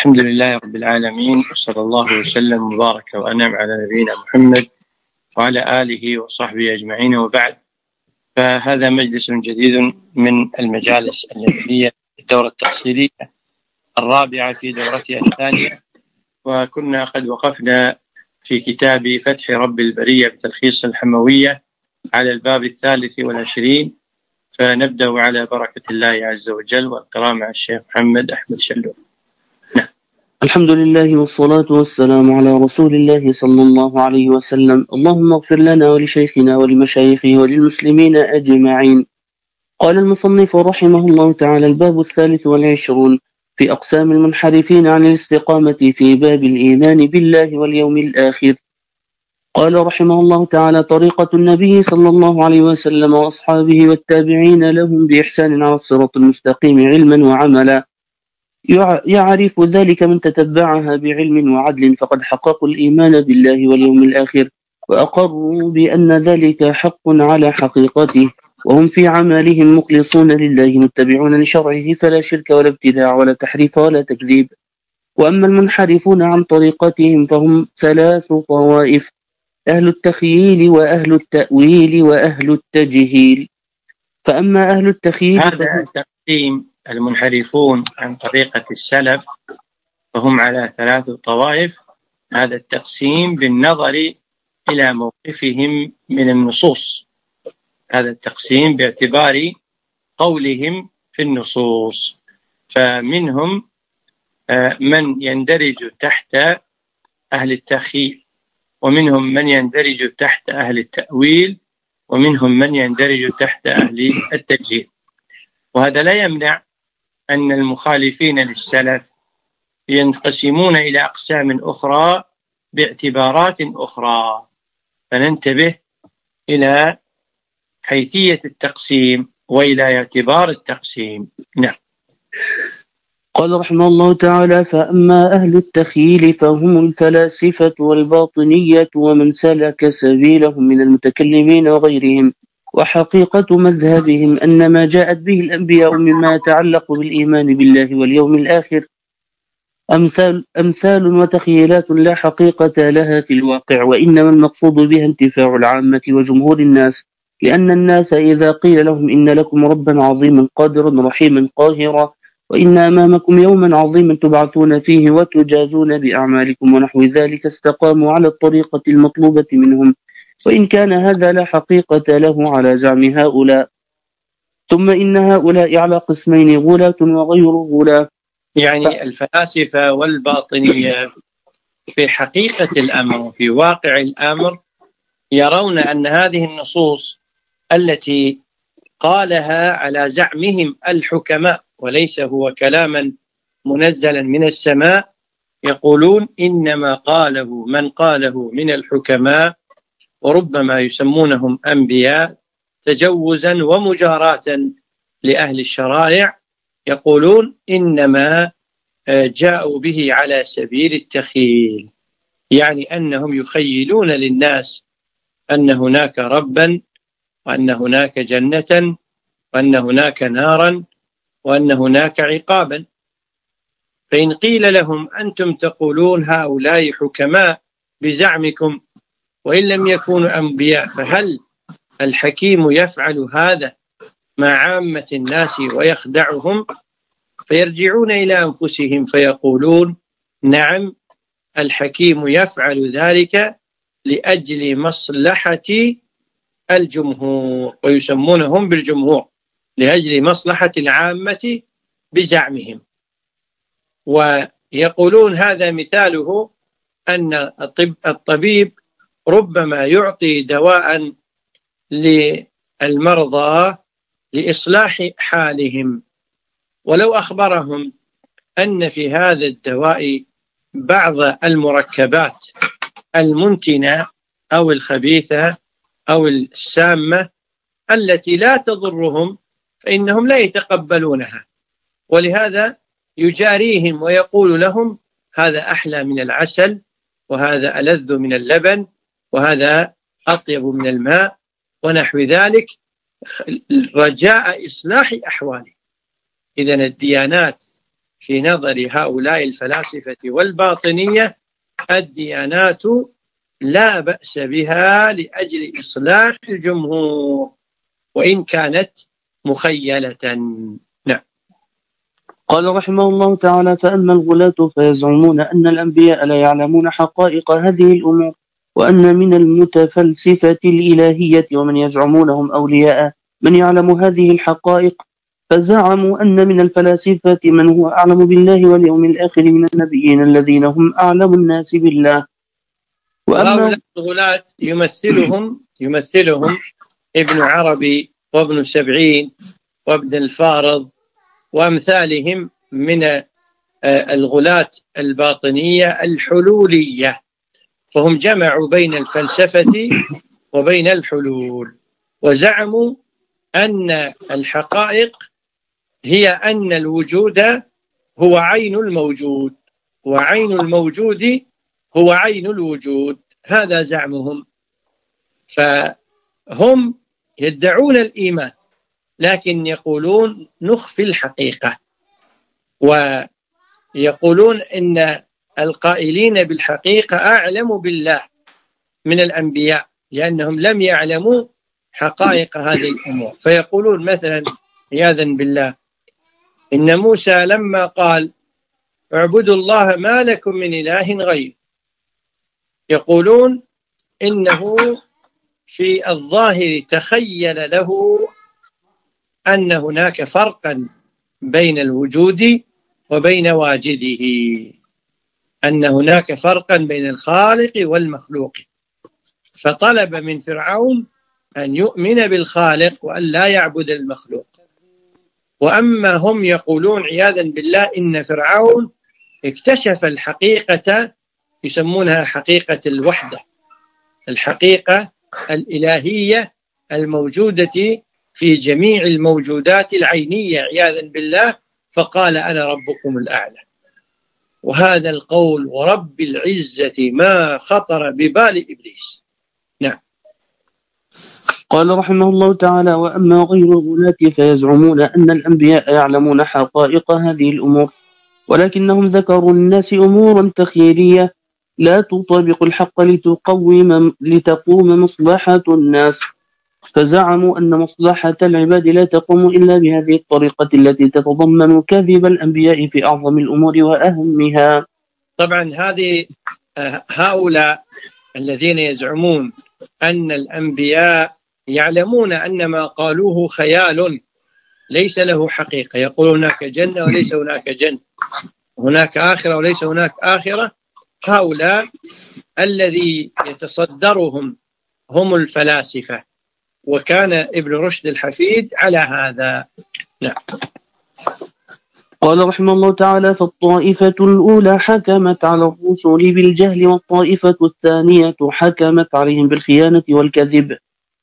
الحمد لله رب العالمين، وصلى الله وسلم وبارك وأنعم على نبينا محمد وعلى آله وصحبه أجمعين، وبعد. فهذا مجلس جديد من المجالس النبوية الدورة التأصيلية الرابعة في دورتها الثانية، وكنا قد وقفنا في كتاب فتح رب البرية بتلخيص الحموية على الباب 23، فنبدأ على بركة الله عز وجل والقراءة مع الشيخ محمد أحمد شلو. الحمد لله والصلاة والسلام على رسول الله صلى الله عليه وسلم. اللهم اغفر لنا ولشيخنا ولمشايخه وللمسلمين أجمعين. قال المصنف رحمه الله تعالى: الباب 23 في أقسام المنحرفين عن الاستقامة في باب الإيمان بالله واليوم الآخر. قال رحمه الله تعالى: طريقة النبي صلى الله عليه وسلم وأصحابه والتابعين لهم بإحسان على الصراط المستقيم علما وعملا. يعرف ذلك من تتبعها بعلم وعدل، فقد حققوا الإيمان بالله واليوم الآخر، وأقروا بأن ذلك حق على حقيقته، وهم في عملهم مخلصون لله متبعون لشرعه، فلا شرك ولا ابتداع ولا تحريف ولا تكذيب. وأما المنحرفون عن طريقتهم فهم 3 طوائف: أهل التخييل وأهل التأويل وأهل التجهيل. فأما أهل التخييل هذا التقسيم المنحرفون عن طريقة السلف فهم على 3 طوائف. هذا التقسيم بالنظر إلى موقفهم من النصوص، هذا التقسيم باعتبار قولهم في النصوص. فمنهم من يندرج تحت أهل التخييل، ومنهم من يندرج تحت أهل التأويل، ومنهم من يندرج تحت أهل التجهيل. وهذا لا يمنع أن المخالفين للسلف ينقسمون إلى أقسام أخرى باعتبارات أخرى، فننتبه إلى حيثية التقسيم وإلى اعتبار التقسيم. نعم. قال رحمه الله تعالى: فأما أهل التخييل فهم الفلاسفة والباطنية ومن سلك سبيلهم من المتكلمين وغيرهم، وحقيقة مذهبهم أن ما جاءت به الأنبياء مما يتعلق بالإيمان بالله واليوم الآخر أمثال وتخيلات لا حقيقة لها في الواقع، وإنما المقصود بها انتفاع العامة وجمهور الناس، لأن الناس إذا قيل لهم إن لكم ربا عظيما قادرا رحيما قاهرا، وإن أمامكم يوما عظيما تبعثون فيه وتجازون بأعمالكم ونحو ذلك، استقاموا على الطريقة المطلوبة منهم، وإن كان هذا لا حقيقة له على زعم هؤلاء. ثم إن هؤلاء على قسمين: غلاة وغير غلاة. يعني الفلاسفة والباطنية في حقيقة الأمر وفي واقع الأمر يرون أن هذه النصوص التي قالها على زعمهم الحكماء وليس هو كلاما منزلا من السماء، يقولون إنما قاله من قاله من الحكماء، وربما يسمونهم أنبياء تجوزا ومجاراة لأهل الشرائع، يقولون إنما جاءوا به على سبيل التخيل، يعني أنهم يخيلون للناس أن هناك ربا، وأن هناك جنة، وأن هناك نارا، وأن هناك عقابا. فإن قيل لهم أنتم تقولون هؤلاء حكماء بزعمكم وإن لم يكونوا أنبياء، فهل الحكيم يفعل هذا مع عامة الناس ويخدعهم؟ فيرجعون إلى أنفسهم فيقولون نعم، الحكيم يفعل ذلك لأجل مصلحة الجمهور، ويسمونهم بالجمهور لأجل مصلحة العامة بزعمهم. ويقولون هذا مثاله أن الطبيب ربما يعطي دواء للمرضى لإصلاح حالهم، ولو أخبرهم أن في هذا الدواء بعض المركبات المنتنة أو الخبيثة أو السامة التي لا تضرهم، فإنهم لا يتقبلونها، ولهذا يجاريهم ويقول لهم هذا أحلى من العسل، وهذا ألذ من اللبن، وهذا أطيب من الماء، ونحو ذلك، رجاء إصلاح أحواله. إذن الديانات في نظر هؤلاء الفلاسفة والباطنية الديانات لا بأس بها لأجل إصلاح الجمهور وإن كانت مخيلة. نعم. قال رحمه الله تعالى: فأما الغلاة فيزعمون أن الأنبياء لا يعلمون حقائق هذه الأمور، وأن من المتفلسفة الإلهية ومن يزعمونهم أولياء من يعلم هذه الحقائق، فزعموا أن من الفلاسفة من هو أعلم بالله واليوم الآخر من النبيين الذين هم أعلم الناس بالله. وهؤلاء الغلاة يمثلهم ابن عربي وابن سبعين وابن الفارض وأمثالهم من الغلاة الباطنية الحلولية، فهم جمعوا بين الفلسفة وبين الحلول، وزعموا أن الحقائق هي أن الوجود هو عين الموجود، وعين الموجود هو عين الوجود، هذا زعمهم. فهم يدعون الإيمان لكن يقولون نخفي الحقيقة، ويقولون إن القائلين بالحقيقة أعلم بالله من الأنبياء لأنهم لم يعلموا حقائق هذه الأمور. فيقولون مثلا عياذا بالله إن موسى لما قال اعبدوا الله ما لكم من إله غيره، يقولون إنه في الظاهر تخيل له أن هناك فرقا بين الوجود وبين واجده، أن هناك فرقا بين الخالق والمخلوق، فطلب من فرعون أن يؤمن بالخالق وأن لا يعبد المخلوق. وأما هم يقولون عياذا بالله إن فرعون اكتشف الحقيقة، يسمونها حقيقة الوحدة، الحقيقة الإلهية الموجودة في جميع الموجودات العينية عياذا بالله، فقال أنا ربكم الأعلى. وهذا القول ورب العزة ما خطر ببال إبليس. نعم. قال رحمه الله تعالى: وأما غير الغلاة فيزعمون أن الأنبياء يعلمون حقائق هذه الأمور، ولكنهم ذكروا الناس أمورا تخيلية لا تطابق الحق لتقوم مصلحة الناس، فزعموا أن مصلحة العباد لا تقوم إلا بهذه الطريقة التي تتضمن كذب الأنبياء في أعظم الأمور وأهمها. طبعا هؤلاء الذين يزعمون أن الأنبياء يعلمون أن ما قالوه خيال ليس له حقيقة، يقولون هناك جنة وليس هناك جنة، هناك آخرة وليس هناك آخرة، هؤلاء الذي يتصدرهم هم الفلاسفة، وكان ابن رشد الحفيد على هذا. نعم. قال رحمه الله تعالى: فالطائفة الأولى حكمت على الرسل بالجهل، والطائفة الثانية حكمت عليهم بالخيانة والكذب.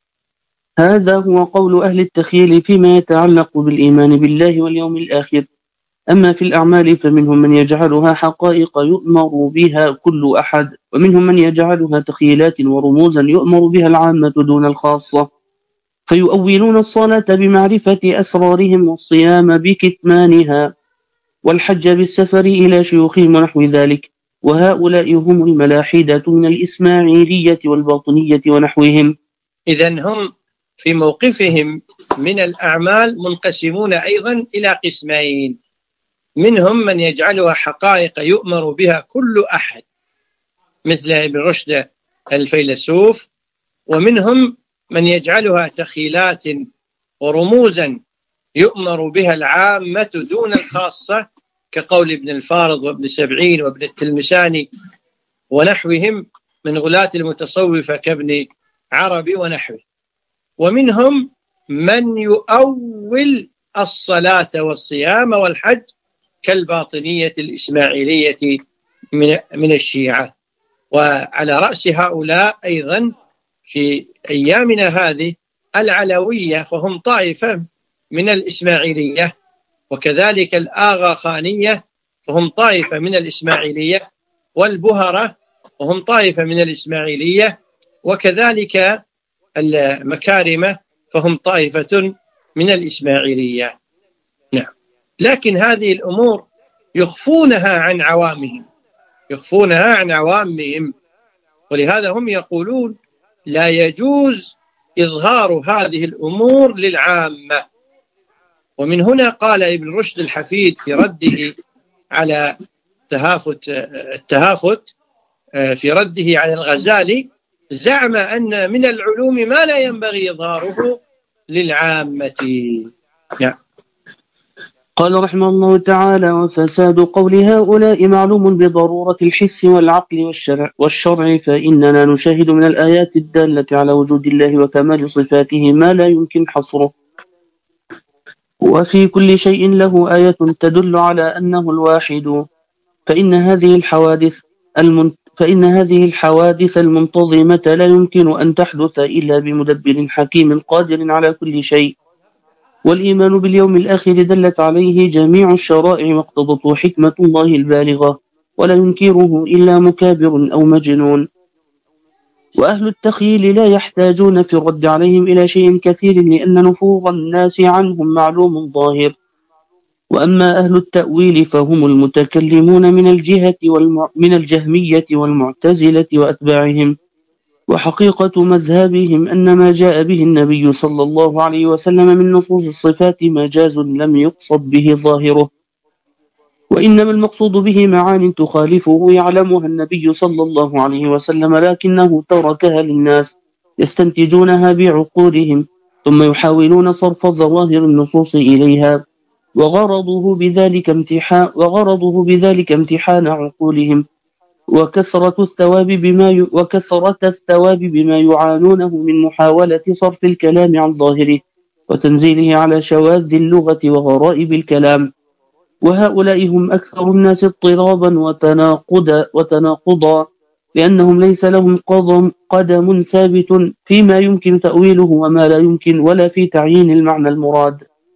هذا هو قول أهل التخيل فيما يتعلق بالإيمان بالله واليوم الآخر. أما في الأعمال فمنهم من يجعلها حقائق يؤمر بها كل أحد، ومنهم من يجعلها تخيلات ورموزا يؤمر بها العامة دون الخاصة، فيؤولون الصلاة بمعرفة أسرارهم، والصيام بكتمانها، والحج بالسفر إلى شيوخهم ونحو ذلك، وهؤلاء هم الملاحدة من الإسماعيلية والباطنية ونحوهم. إذن هم في موقفهم من الأعمال منقسمون أيضا إلى قسمين، منهم من يجعلها حقائق يؤمر بها كل أحد مثل ابن رشد الفيلسوف، ومنهم من يجعلها تخيلات ورموزا يؤمر بها العامة دون الخاصة، كقول ابن الفارض وابن سبعين وابن التلمساني ونحوهم من غلاة المتصوفة كابن عربي ونحوه. ومنهم من يؤول الصلاة والصيام والحج كالباطنية الإسماعيلية من الشيعة. وعلى رأس هؤلاء أيضا في أيامنا هذه العلوية، فهم طائفة من الإسماعيلية، وكذلك الآغا خانية فهم طائفة من الإسماعيلية، والبهرة وهم طائفة من الإسماعيلية، وكذلك المكارمة فهم طائفة من الإسماعيلية. نعم. لكن هذه الأمور يخفونها عن عوامهم، يخفونها عن عوامهم. ولهذا هم يقولون لا يجوز إظهار هذه الأمور للعامة. ومن هنا قال ابن رشد الحفيد في رده على التهافت في رده على الغزالي، زعم أن من العلوم ما لا ينبغي إظهاره للعامة. نعم. قال رحمه الله تعالى: وفساد قول هؤلاء معلوم بضرورة الحس والعقل والشرع، فإننا نشاهد من الآيات الدالة على وجود الله وكمال صفاته ما لا يمكن حصره، وفي كل شيء له آية تدل على أنه الواحد. فإن هذه الحوادث المنتظمة لا يمكن أن تحدث إلا بمدبر حكيم قادر على كل شيء. والإيمان باليوم الآخر دلت عليه جميع الشرائع واقتضته حكمة الله البالغة، ولا ينكره إلا مكابر أو مجنون. وأهل التخييل لا يحتاجون في الرد عليهم إلى شيء كثير، لأن نفوذ الناس عنهم معلوم ظاهر. وأما أهل التأويل فهم المتكلمون من الجهمية والمعتزلة وأتباعهم، وحقيقة مذهبهم أن ما جاء به النبي صلى الله عليه وسلم من نصوص الصفات مجاز لم يقصد به ظاهره، وإنما المقصود به معان تخالفه يعلمها النبي صلى الله عليه وسلم، لكنه تركها للناس يستنتجونها بعقولهم، ثم يحاولون صرف ظواهر النصوص إليها، وغرضه بذلك امتحان عقولهم وكثرة الثواب بما يعانونه من محاولة صرف الكلام عن ظاهره وتنزيله على شواذ اللغة وغرائب الكلام. وهؤلاء هم أكثر الناس اضطرابا وتناقضا، لأنهم ليس لهم قدم ثابت فيما يمكن تأويله وما لا يمكن، ولا في تعيين المعنى المراد.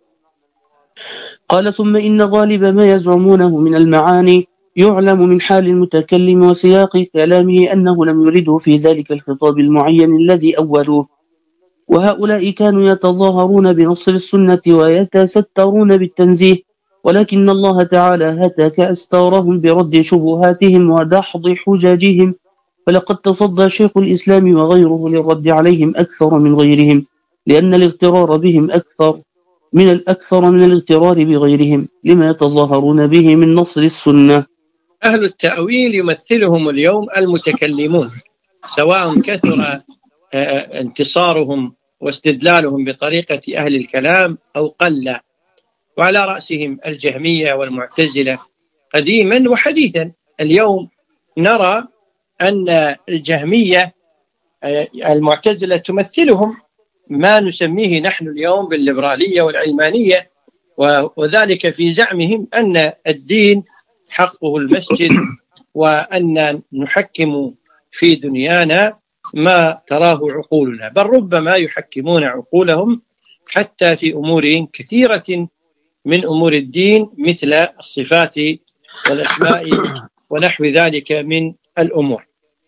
قال: ثم إن غالب ما يزعمونه من المعاني يعلم من حال المتكلم وسياق كلامه أنه لم يرده في ذلك الخطاب المعين الذي أولوه. وهؤلاء كانوا يتظاهرون بنصر السنة ويتسترون بالتنزيه، ولكن الله تعالى هتك أستارهم برد شبهاتهم ودحض حججهم، فلقد تصدى شيخ الإسلام وغيره للرد عليهم أكثر من غيرهم، لأن الاغترار بهم أكثر من الاغترار بغيرهم لما يتظاهرون به من نصر السنة. أهل التأويل يمثلهم اليوم المتكلمون، سواء كثر انتصارهم واستدلالهم بطريقة أهل الكلام أو قل، وعلى رأسهم الجهمية والمعتزلة قديما وحديثا. اليوم نرى أن الجهمية المعتزلة تمثلهم ما نسميه نحن اليوم بالليبرالية والعلمانية، وذلك في زعمهم أن الدين حقه المسجد، وأن نحكم في دنيانا ما تراه عقولنا، بل ربما يحكمون عقولهم حتى في أمور كثيرة من أمور الدين مثل الصفات والأسماء ونحو ذلك من الأمور.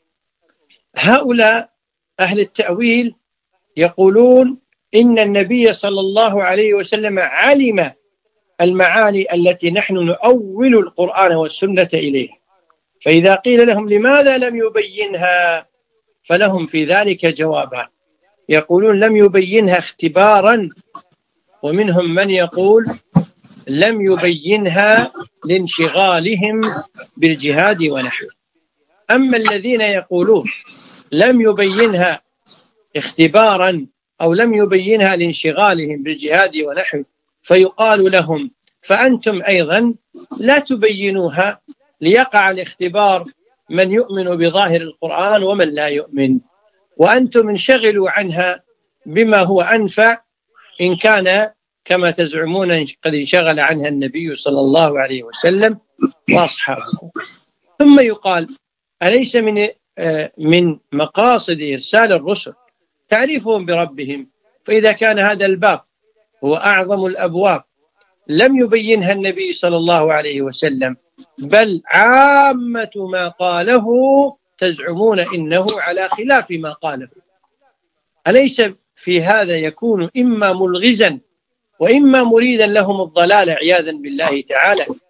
هؤلاء أهل التأويل يقولون إن النبي صلى الله عليه وسلم علم المعاني التي نحن نؤول القرآن والسنة إليه، فإذا قيل لهم لماذا لم يبينها فلهم في ذلك جوابان. يقولون لم يبينها اختبارا، ومنهم من يقول لم يبينها لانشغالهم بالجهاد ونحوه. أما الذين يقولون لم يبينها اختبارا أو لم يبينها لانشغالهم بالجهاد ونحوه، فيقال لهم فأنتم أيضا لا تبينوها ليقع الاختبار من يؤمن بظاهر القرآن ومن لا يؤمن، وأنتم انشغلوا عنها بما هو أنفع، إن كان كما تزعمون قد انشغل عنها النبي صلى الله عليه وسلم وأصحابه. ثم يقال أليس من مقاصد إرسال الرسل تعريفهم بربهم؟ فإذا كان هذا الباب هو أعظم الأبواب لم يبينها النبي صلى الله عليه وسلم، بل عامة ما قاله تزعمون إنه على خلاف ما قاله، أليس في هذا يكون إما ملغزا وإما مريدا لهم الضلال عياذا بالله تعالى؟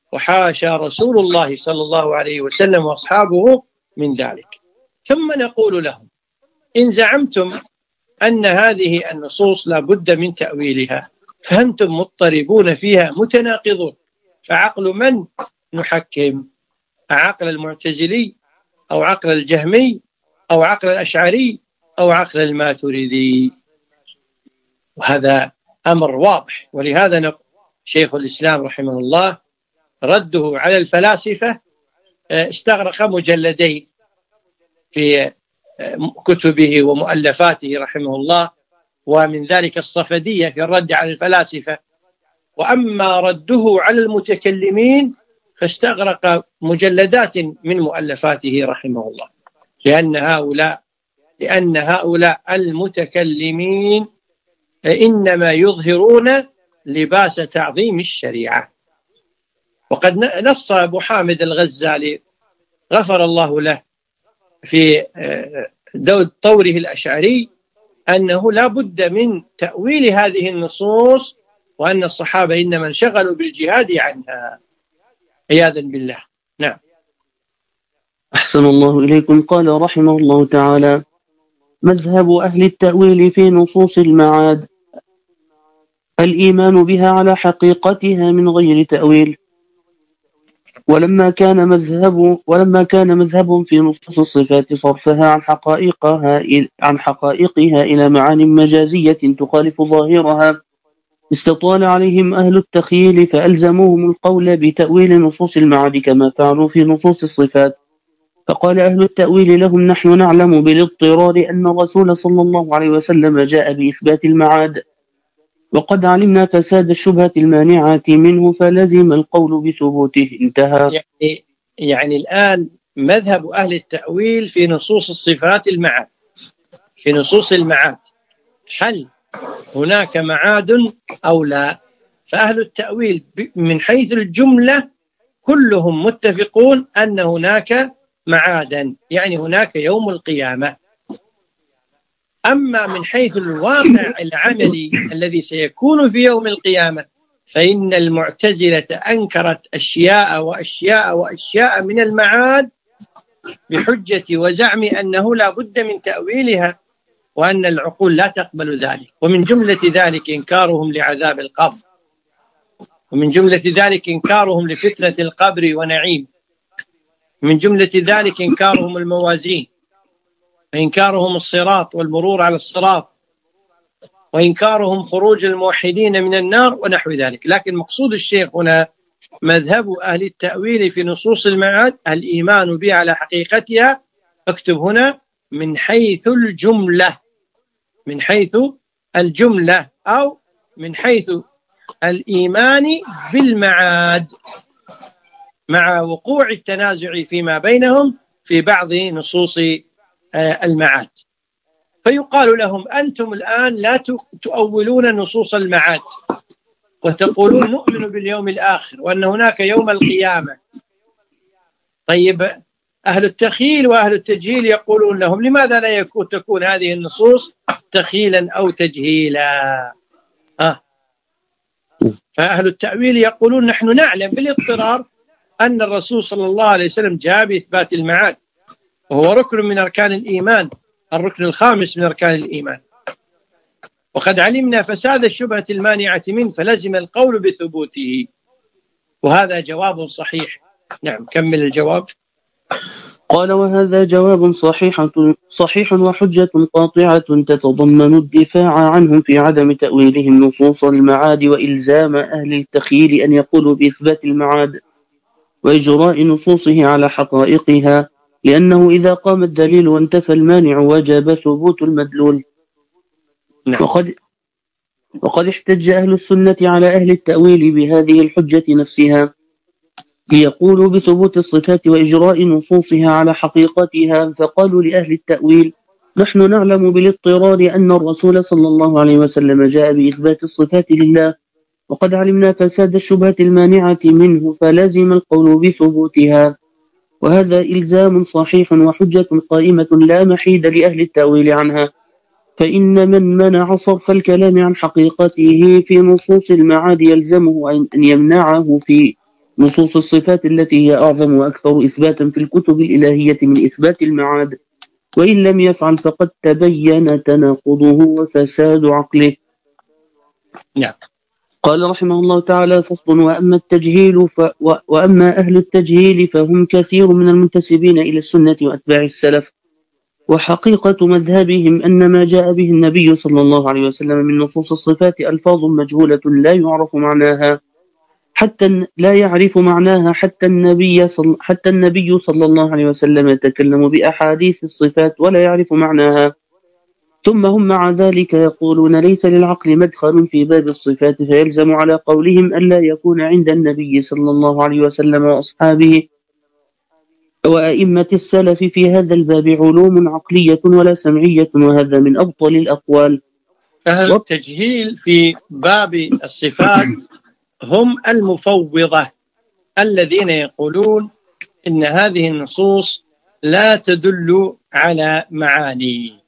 وحاشا رسول الله صلى الله عليه وسلم وأصحابه من ذلك. ثم نقول لهم: إن زعمتم أن هذه النصوص لا بد من تأويلها فأنتم مضطربون فيها متناقضون، فعقل من نحكم؟ عقل المعتزلي أو عقل الجهمي أو عقل الأشعري أو عقل الماتريدي؟ وهذا أمر واضح. ولهذا شيخ الإسلام رحمه الله رده على الفلاسفة استغرق مجلدين في كتبه ومؤلفاته رحمه الله، ومن ذلك الصفدية في الرد على الفلاسفة. وأما رده على المتكلمين فاستغرق مجلدات من مؤلفاته رحمه الله، لأن هؤلاء المتكلمين إنما يظهرون لباس تعظيم الشريعة. وقد نص أبو حامد الغزالي غفر الله له في طوره الأشعري أنه لا بد من تأويل هذه النصوص، وأن الصحابة إنما انشغلوا بالجهاد عنها عياذا بالله. نعم. أحسن الله إليكم. قال رحمه الله تعالى: مذهب أهل التأويل في نصوص المعاد الإيمان بها على حقيقتها من غير تأويل. ولما كان مذهب في نصوص الصفات صرفها عن حقائقها إلى معان مجازية تخالف ظاهرها، استطال عليهم أهل التخييل فألزموهم القول بتأويل نصوص المعاد كما فعلوا في نصوص الصفات. فقال أهل التأويل لهم: نحن نعلم بالاضطرار أن الرسول صلى الله عليه وسلم جاء بإثبات المعاد، وقد علمنا فساد الشبهة المانعة منه فلزم القول بثبوته. انتهى. يعني الآن مذهب أهل التأويل في نصوص الصفات المعاد، في نصوص المعاد، هل هناك معاد أو لا؟ فأهل التأويل من حيث الجملة كلهم متفقون أن هناك معادا، يعني هناك يوم القيامة. أما من حيث الواقع العملي الذي سيكون في يوم القيامة فإن المعتزلة أنكرت أشياء وأشياء وأشياء من المعاد بحجة وزعم أنه لا بد من تأويلها، وأن العقول لا تقبل ذلك. ومن جملة ذلك إنكارهم لعذاب القبر، ومن جملة ذلك إنكارهم لفتنة القبر ونعيم، من جملة ذلك إنكارهم الموازين، وإنكارهم الصراط والمرور على الصراط، وإنكارهم خروج الموحدين من النار ونحو ذلك. لكن مقصود الشيخ هنا مذهب أهل التأويل في نصوص المعاد الإيمان بها على حقيقتها، اكتب هنا من حيث الجملة، من حيث الجملة أو من حيث الإيمان بالمعاد، مع وقوع التنازع فيما بينهم في بعض نصوص المعاد. فيقال لهم: أنتم الآن لا تؤولون نصوص المعاد وتقولون نؤمن باليوم الآخر وأن هناك يوم القيامة. طيب أهل التخييل وأهل التجهيل يقولون لهم: لماذا لا تكون هذه النصوص تخيلا أو تجهيلا؟ فأهل التأويل يقولون: نحن نعلم بالاضطرار أن الرسول صلى الله عليه وسلم جاء بإثبات المعاد، وهو ركن من أركان الإيمان، الركن الخامس من أركان الإيمان، وقد علمنا فساد الشبهة المانعة منه فلزم القول بثبوته. وهذا جواب صحيح. نعم، كمل الجواب. قال: وهذا جواب صحيح وحجة قاطعة تتضمن الدفاع عنهم في عدم تأويلهم نصوص المعاد، وإلزام أهل التخييل أن يقولوا بإثبات المعاد وإجراء نصوصه على حقائقها، لأنه إذا قام الدليل وانتفى المانع وجب ثبوت المدلول. نعم. وقد احتج أهل السنة على أهل التأويل بهذه الحجة نفسها ليقولوا بثبوت الصفات وإجراء نصوصها على حقيقتها، فقالوا لأهل التأويل: نحن نعلم بالاضطرار أن الرسول صلى الله عليه وسلم جاء بإثبات الصفات لله، وقد علمنا فساد الشبهة المانعة منه فلازم القول بثبوتها. وهذا إلزام صحيح وحجة قائمة لا محيد لأهل التأويل عنها، فإن من منع صرف الكلام عن حقيقته في نصوص المعاد يلزمه أن يمنعه في نصوص الصفات التي هي أعظم وأكثر إثباتا في الكتب الإلهية من إثبات المعاد، وإن لم يفعل فقد تبين تناقضه وفساد عقله. نعم. قال رحمه الله تعالى: فصل: وأما أهل التجهيل فهم كثير من المنتسبين إلى السنة وأتباع السلف، وحقيقة مذهبهم أن ما جاء به النبي صلى الله عليه وسلم من نصوص الصفات ألفاظ مجهولة لا يعرف معناها حتى النبي صلى الله عليه وسلم يتكلم بأحاديث الصفات ولا يعرف معناها. ثم هم مع ذلك يقولون ليس للعقل مدخل في باب الصفات، فيلزم على قولهم ألا يكون عند النبي صلى الله عليه وسلم وأصحابه وأئمة السلف في هذا الباب علوم عقلية ولا سمعية، وهذا من أبطل الأقوال. أهل التجهيل في باب الصفات هم المفوضة الذين يقولون إن هذه النصوص لا تدل على معاني،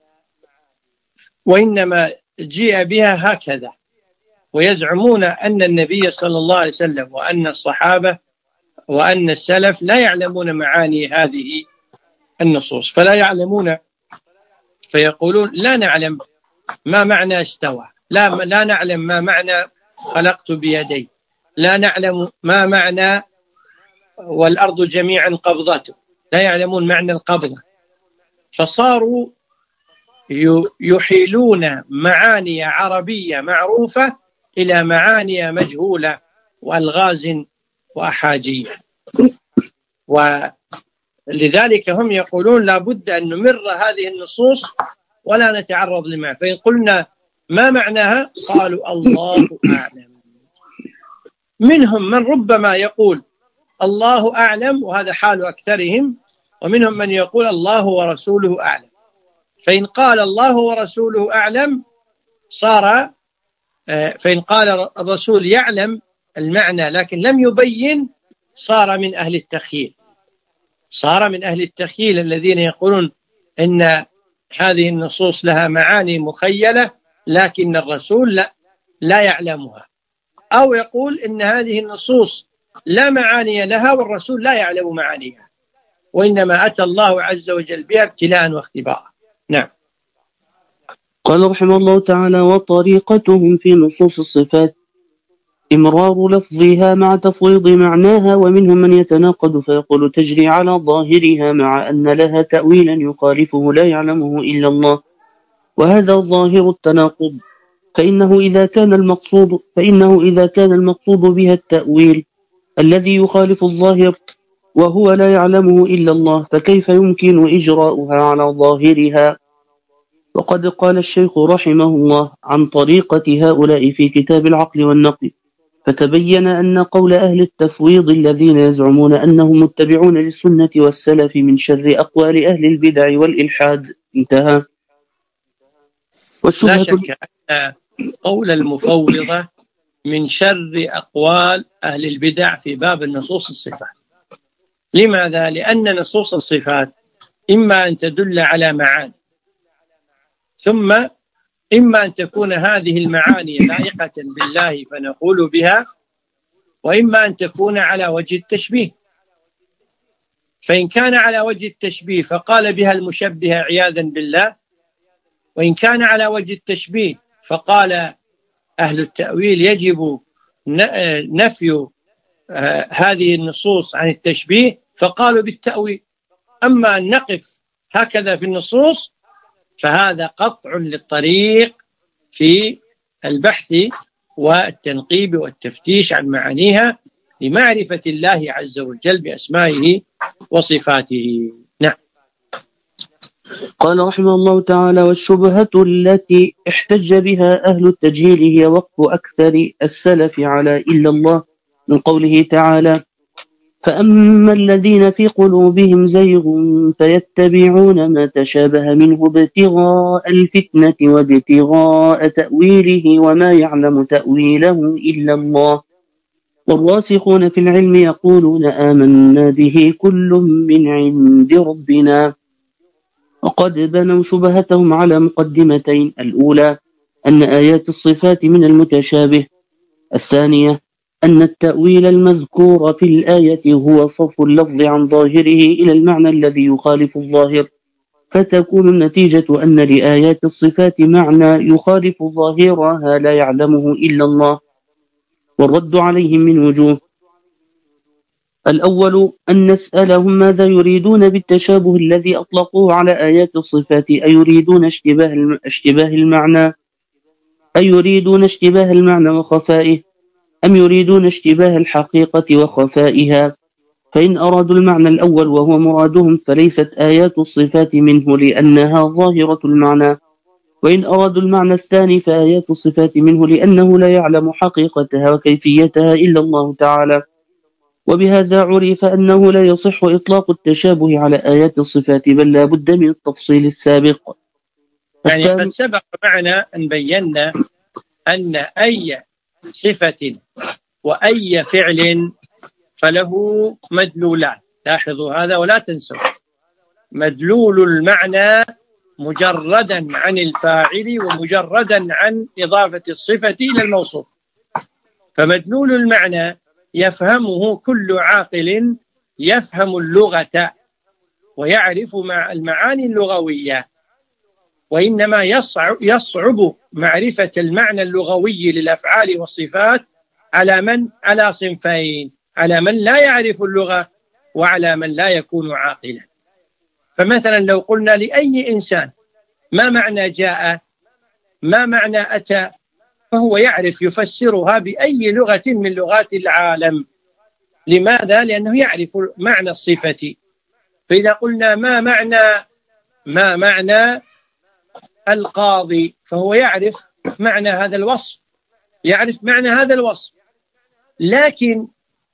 وإنما جيء بها هكذا، ويزعمون أن النبي صلى الله عليه وسلم وأن الصحابة وأن السلف لا يعلمون معاني هذه النصوص، فلا يعلمون، فيقولون لا نعلم ما معنى استوى، لا نعلم ما معنى خلقت بيدي، لا نعلم ما معنى والأرض جميعا قبضته، لا يعلمون معنى القبضة، فصاروا يحيلون معاني عربية معروفة إلى معاني مجهولة وألغاز وأحاجية، ولذلك هم يقولون لا بد أن نمر هذه النصوص ولا نتعرض لما، فإن قلنا ما معناها قالوا الله أعلم. منهم من ربما يقول الله أعلم، وهذا حال أكثرهم، ومنهم من يقول الله ورسوله أعلم، فإن قال الله ورسوله أعلم فإن قال الرسول يعلم المعنى لكن لم يبين صار من أهل التخييل، الذين يقولون إن هذه النصوص لها معاني مخيلة لكن الرسول لا يعلمها، أو يقول إن هذه النصوص لا معاني لها والرسول لا يعلم معانيها، وإنما أتى الله عز وجل بها ابتلاء واختبارا. نعم. قال رحمه الله تعالى: وطريقتهم في نصوص الصفات إمرار لفظها مع تفويض معناها، ومنهم من يتناقض فيقول تجري على ظاهرها مع أن لها تأويلا يخالفه لا يعلمه إلا الله، وهذا ظاهر التناقض، فإنه إذا كان المقصود بها التأويل الذي يخالف الظاهر وهو لا يعلمه إلا الله، فكيف يمكن إجراؤها على ظاهرها؟ وقد قال الشيخ رحمه الله عن طريقة هؤلاء في كتاب العقل والنقل، فتبين أن قول أهل التفويض الذين يزعمون أنهم متبعون للسنة والسلف من شر أقوال أهل البدع والإلحاد. انتهى. لا شك أن قول المفوضة من شر أقوال أهل البدع في باب النصوص الصفات. لماذا؟ لأن نصوص الصفات إما أن تدل على معاني، ثم إما أن تكون هذه المعاني لائقة بالله فنقول بها، وإما أن تكون على وجه التشبيه، فإن كان على وجه التشبيه فقال بها المشبه عياذا بالله، وإن كان على وجه التشبيه فقال أهل التأويل يجب نفي هذه النصوص عن التشبيه فقالوا بالتأويل. أما أن نقف هكذا في النصوص فهذا قطع للطريق في البحث والتنقيب والتفتيش عن معانيها لمعرفة الله عز وجل بأسمائه وصفاته. نعم. قال رحمه الله تعالى: والشبهة التي احتج بها أهل التجهيل هي وقف أكثر السلف على إلا الله من قوله تعالى: فأما الذين في قلوبهم زيغ فيتبعون ما تشابه منه ابتغاء الفتنة وابتغاء تأويله وما يعلم تأويله إلا الله، والراسخون في العلم يقولون آمنا به كل من عند ربنا. وقد بنوا شبهتهم على مقدمتين: الأولى أن آيات الصفات من المتشابه، الثانية أن التأويل المذكور في الآية هو صرف اللفظ عن ظاهره إلى المعنى الذي يخالف الظاهر، فتكون النتيجة أن لآيات الصفات معنى يخالف ظاهرها لا يعلمه إلا الله. والرد عليهم من وجوه: الأول أن نسألهم ماذا يريدون بالتشابه الذي أطلقوه على آيات الصفات، أيريدون اشتباه المعنى وخفائه، أم يريدون اشتباه الحقيقة وخفائها؟ فإن أرادوا المعنى الأول وهو مرادهم فليست آيات الصفات منه لأنها ظاهرة المعنى، وإن أرادوا المعنى الثاني فآيات الصفات منه لأنه لا يعلم حقيقتها وكيفيتها إلا الله تعالى. وبهذا عرف أنه لا يصح إطلاق التشابه على آيات الصفات، بل لا بد من التفصيل السابق. يعني قد سبق معنا أن بينا أن أي صفة وأي فعل فله مدلولان، لاحظوا هذا ولا تنسوا، مدلول المعنى مجردا عن الفاعل ومجردا عن إضافة الصفة إلى الموصوف. فمدلول المعنى يفهمه كل عاقل يفهم اللغة ويعرف المعاني اللغوية، وإنما يصعب معرفة المعنى اللغوي للأفعال والصفات على من؟ على صنفين: على من لا يعرف اللغة وعلى من لا يكون عاقلا. فمثلا لو قلنا لأي إنسان ما معنى جاء، ما معنى أتى، فهو يعرف يفسرها بأي لغة من لغات العالم. لماذا؟ لأنه يعرف معنى الصفة. فإذا قلنا ما معنى القاضي، فهو يعرف معنى هذا الوصف، لكن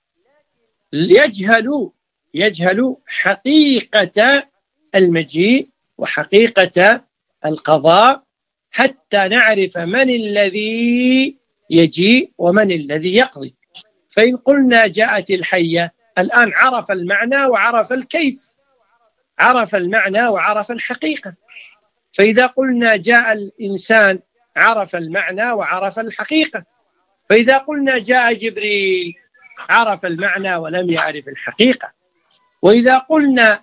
يجهل حقيقة المجيء وحقيقة القضاء، حتى نعرف من الذي يجيء ومن الذي يقضي. فإن قلنا جاءت الحية، الآن عرف المعنى وعرف الكيف، عرف المعنى وعرف الحقيقة. فإذا قلنا جاء الإنسان، عرف المعنى وعرف الحقيقة. فإذا قلنا جاء جبريل، عرف المعنى ولم يعرف الحقيقة. وإذا قلنا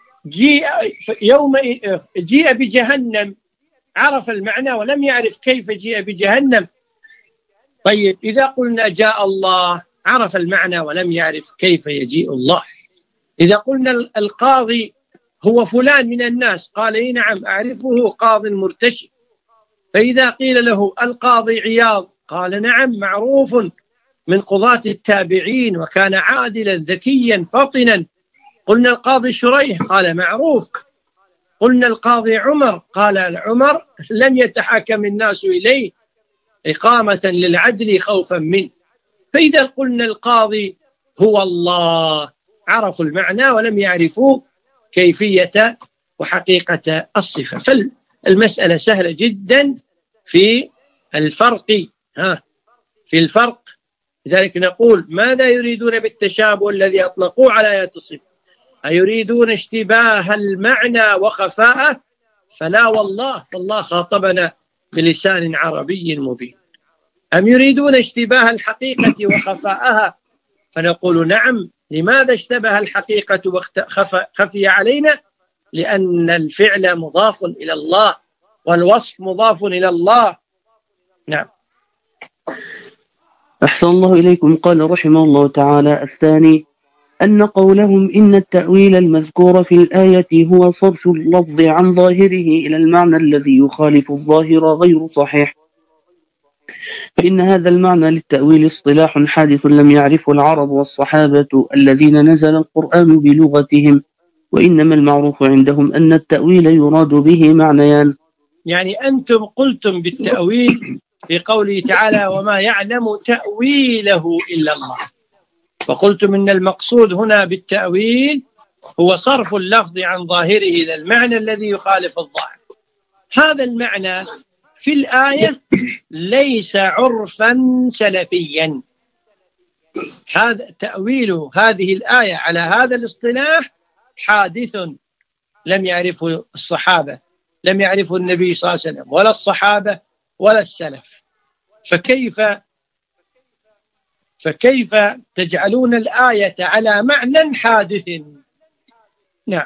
جيء بجهنم، عرف المعنى ولم يعرف كيف جيء بجهنم. طيب إذا قلنا جاء الله، عرف المعنى ولم يعرف كيف يجيء الله. إذا قلنا القاضي هو فلان من الناس، قال إيه نعم أعرفه، قاض مرتشي. فإذا قيل له القاضي عياض، قال نعم معروف من قضاة التابعين وكان عادلا ذكيا فطنا. قلنا القاضي شريح، قال معروف. قلنا القاضي عمر، قال عمر لم يتحاكم الناس إليه إقامة للعدل خوفا منه. فإذا قلنا القاضي هو الله، عرفوا المعنى ولم يعرفوا كيفية وحقيقة الصفة. فالمسألة سهلة جدا في الفرق. لذلك نقول ماذا يريدون بالتشابه الذي أطلقوه على آيات الصفة؟ أيريدون اشتباه المعنى وخفاءه؟ فلا والله، فالله خاطبنا بلسان عربي مبين. أم يريدون اشتباه الحقيقة وخفاءها؟ فنقول نعم. لماذا اشتبه الحقيقة وخفي علينا؟ لأن الفعل مضاف إلى الله والوصف مضاف إلى الله. نعم. أحسن الله إليكم. قال رحمه الله تعالى: الثاني أن قولهم إن التأويل المذكور في الآية هو صرف اللفظ عن ظاهره إلى المعنى الذي يخالف الظاهر غير صحيح، فإن هذا المعنى للتأويل اصطلاح حادث لم يعرفه العرب والصحابة الذين نزل القرآن بلغتهم، وإنما المعروف عندهم أن التأويل يراد به معنيان. يعني أنتم قلتم بالتأويل في قوله تعالى وما يعلم تأويله إلا الله، فقلتم إن المقصود هنا بالتأويل هو صرف اللفظ عن ظاهره إلى المعنى الذي يخالف الظاهر. هذا المعنى في الآية ليس عرفا سلفيا. هذا تأويل هذه الآية على هذا الاصطلاح حادث لم يعرفه الصحابة، لم يعرفه النبي صلى الله عليه وسلم ولا الصحابة ولا السلف. فكيف فكيف تجعلون الآية على معنى حادث؟ نعم.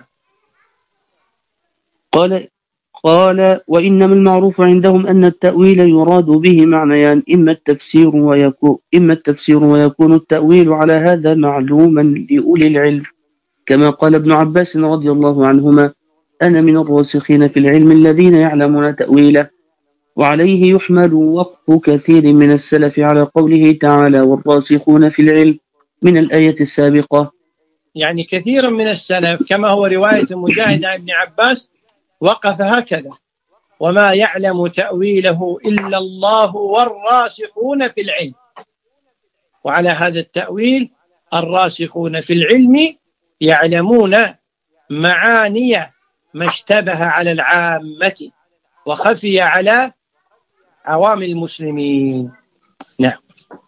قال وإنما المعروف عندهم أن التأويل يراد به معنيان، إما التفسير ويكون التأويل على هذا معلوما لأولي العلم، كما قال ابن عباس رضي الله عنهما: أنا من الراسخين في العلم الذين يعلمون تأويله. وعليه يحمل وقف كثير من السلف على قوله تعالى: والراسخون في العلم، من الآية السابقة. يعني كثير من السلف كما هو رواية مجاهد عن ابن عباس وقف هكذا: وما يعلم تأويله إلا الله والراسخون في العلم. وعلى هذا التأويل الراسخون في العلم يعلمون معاني ما اشتبه على العامة وخفي على عوام المسلمين. نعم.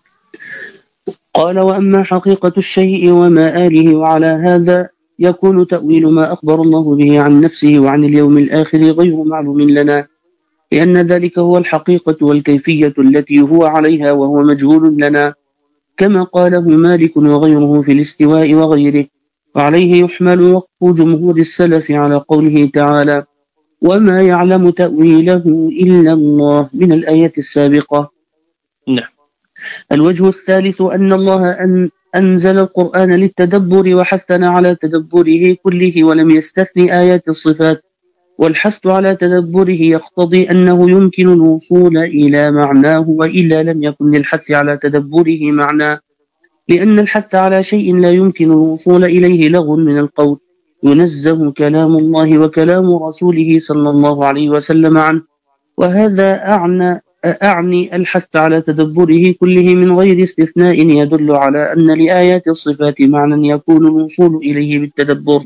قال: وأما حقيقة الشيء وما آله، وعلى هذا يكون تأويل ما أخبر الله به عن نفسه وعن اليوم الآخر غير معلوم لنا، لأن ذلك هو الحقيقة والكيفية التي هو عليها، وهو مجهول لنا، كما قاله مالك وغيره في الاستواء وغيره. وعليه يحمل وقف جمهور السلف على قوله تعالى: وما يعلم تأويله إلا الله، من الآية السابقة. نعم. الوجه الثالث أن الله أنزل القرآن للتدبر وحثنا على تدبره كله ولم يستثن آيات الصفات، والحث على تدبره يقتضي أنه يمكن الوصول إلى معناه، وإلا لم يكن للحث على تدبره معنى، لأن الحث على شيء لا يمكن الوصول إليه لغو من القول، ينزه كلام الله وكلام رسوله صلى الله عليه وسلم عنه. وهذا أعني الحث على تدبره كله من غير استثناء، يدل على أن لآيات الصفات معنى يكون الوصول إليه بالتدبر.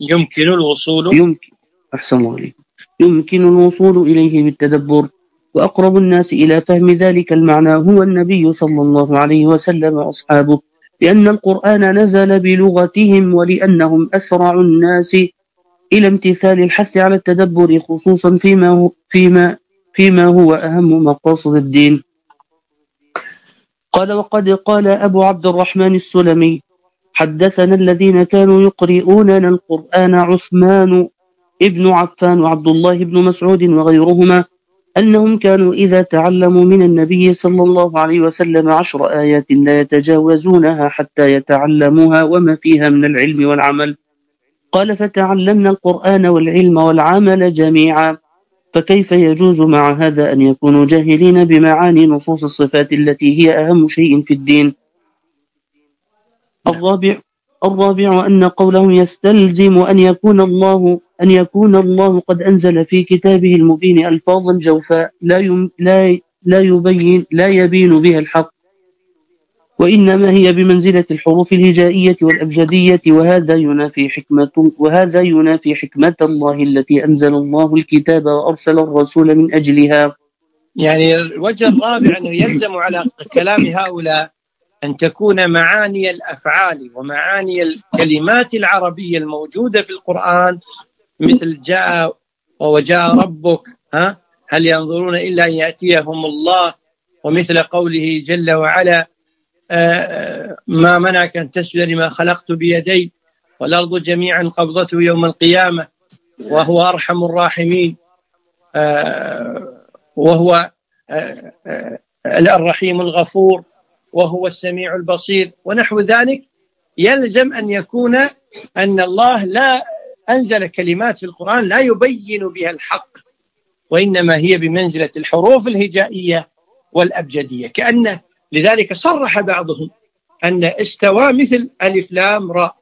يمكن الوصول إليه بالتدبر. وأقرب الناس إلى فهم ذلك المعنى هو النبي صلى الله عليه وسلم وأصحابه، لأن القرآن نزل بلغتهم، ولأنهم أسرع الناس إلى امتثال الحث على التدبر، خصوصا فيما هو أهم مقاصد الدين. قال: وقد قال أبو عبد الرحمن السلمي: حدثنا الذين كانوا يقرؤوننا القرآن عثمان ابن عفان وعبد الله بن مسعود وغيرهما، أنهم كانوا إذا تعلموا من النبي صلى الله عليه وسلم 10 آيات لا يتجاوزونها حتى يتعلموها وما فيها من العلم والعمل. قال: فتعلمنا القرآن والعلم والعمل جميعا، فكيف يجوز مع هذا أن يكونوا جاهلين بمعاني نصوص الصفات التي هي أهم شيء في الدين؟ الرابع أن قولهم يستلزم أن يكون الله قد أنزل في كتابه المبين ألفاظا جوفاء لا يبين بها الحق، وإنما هي بمنزلة الحروف الهجائية والأبجدية، وهذا ينافي حكمة الله التي أنزل الله الكتاب وأرسل الرسول من أجلها. يعني الوجه الرابع أنه يلزم على كلام هؤلاء أن تكون معاني الأفعال ومعاني الكلمات العربية الموجودة في القرآن، مثل جاء وجاء ربك، هل ينظرون إلا أن يأتيهم الله، ومثل قوله جل وعلا: ما منعك أن تسجد لما خلقت بيدي والأرض جميعا قبضته يوم القيامة وهو أرحم الراحمين وهو الرحيم الغفور وهو السميع البصير ونحو ذلك. يلزم أن يكون أن الله لا أنزل كلمات في القرآن لا يبين بها الحق، وإنما هي بمنزلة الحروف الهجائية والأبجدية، لذلك صرح بعضهم أن استوى مثل ألف لام راء،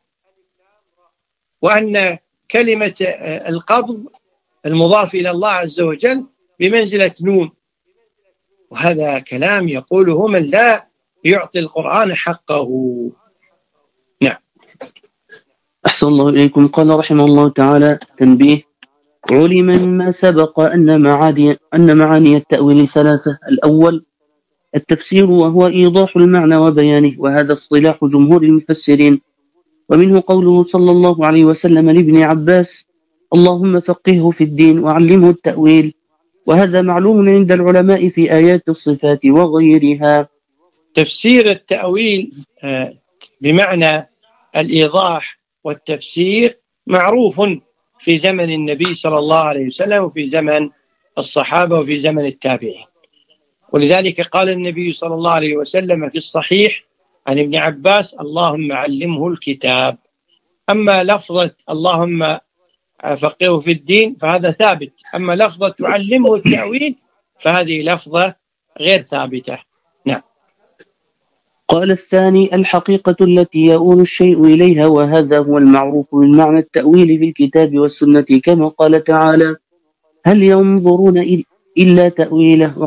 وأن كلمة القبض المضاف إلى الله عز وجل بمنزلة نون، وهذا كلام يقوله من لا يعطي القرآن حقه. نعم. أحسن الله إليكم. قال رحمه الله تعالى: تنبيه: علم مما سبق أن معاني التأويل ثلاثة. الأول التفسير، وهو إيضاح المعنى وبيانه، وهذا اصطلاح جمهور المفسرين، ومنه قوله صلى الله عليه وسلم لابن عباس: اللهم فقهه في الدين وعلمه التأويل، وهذا معلوم عند العلماء في آيات الصفات وغيرها. تفسير التأويل بمعنى الإيضاح والتفسير معروف في زمن النبي صلى الله عليه وسلم وفي زمن الصحابة وفي زمن التابعين. ولذلك قال النبي صلى الله عليه وسلم في الصحيح عن ابن عباس: اللهم علمه الكتاب. أما لفظة اللهم فقهه في الدين فهذا ثابت، أما لفظة تعلمه التأويل فهذه لفظة غير ثابتة. نعم. قال الثاني: الحقيقة التي يؤول الشيء إليها، وهذا هو المعروف من معنى التأويل في الكتاب والسنة، كما قال تعالى: هل ينظرون إلا تأويله،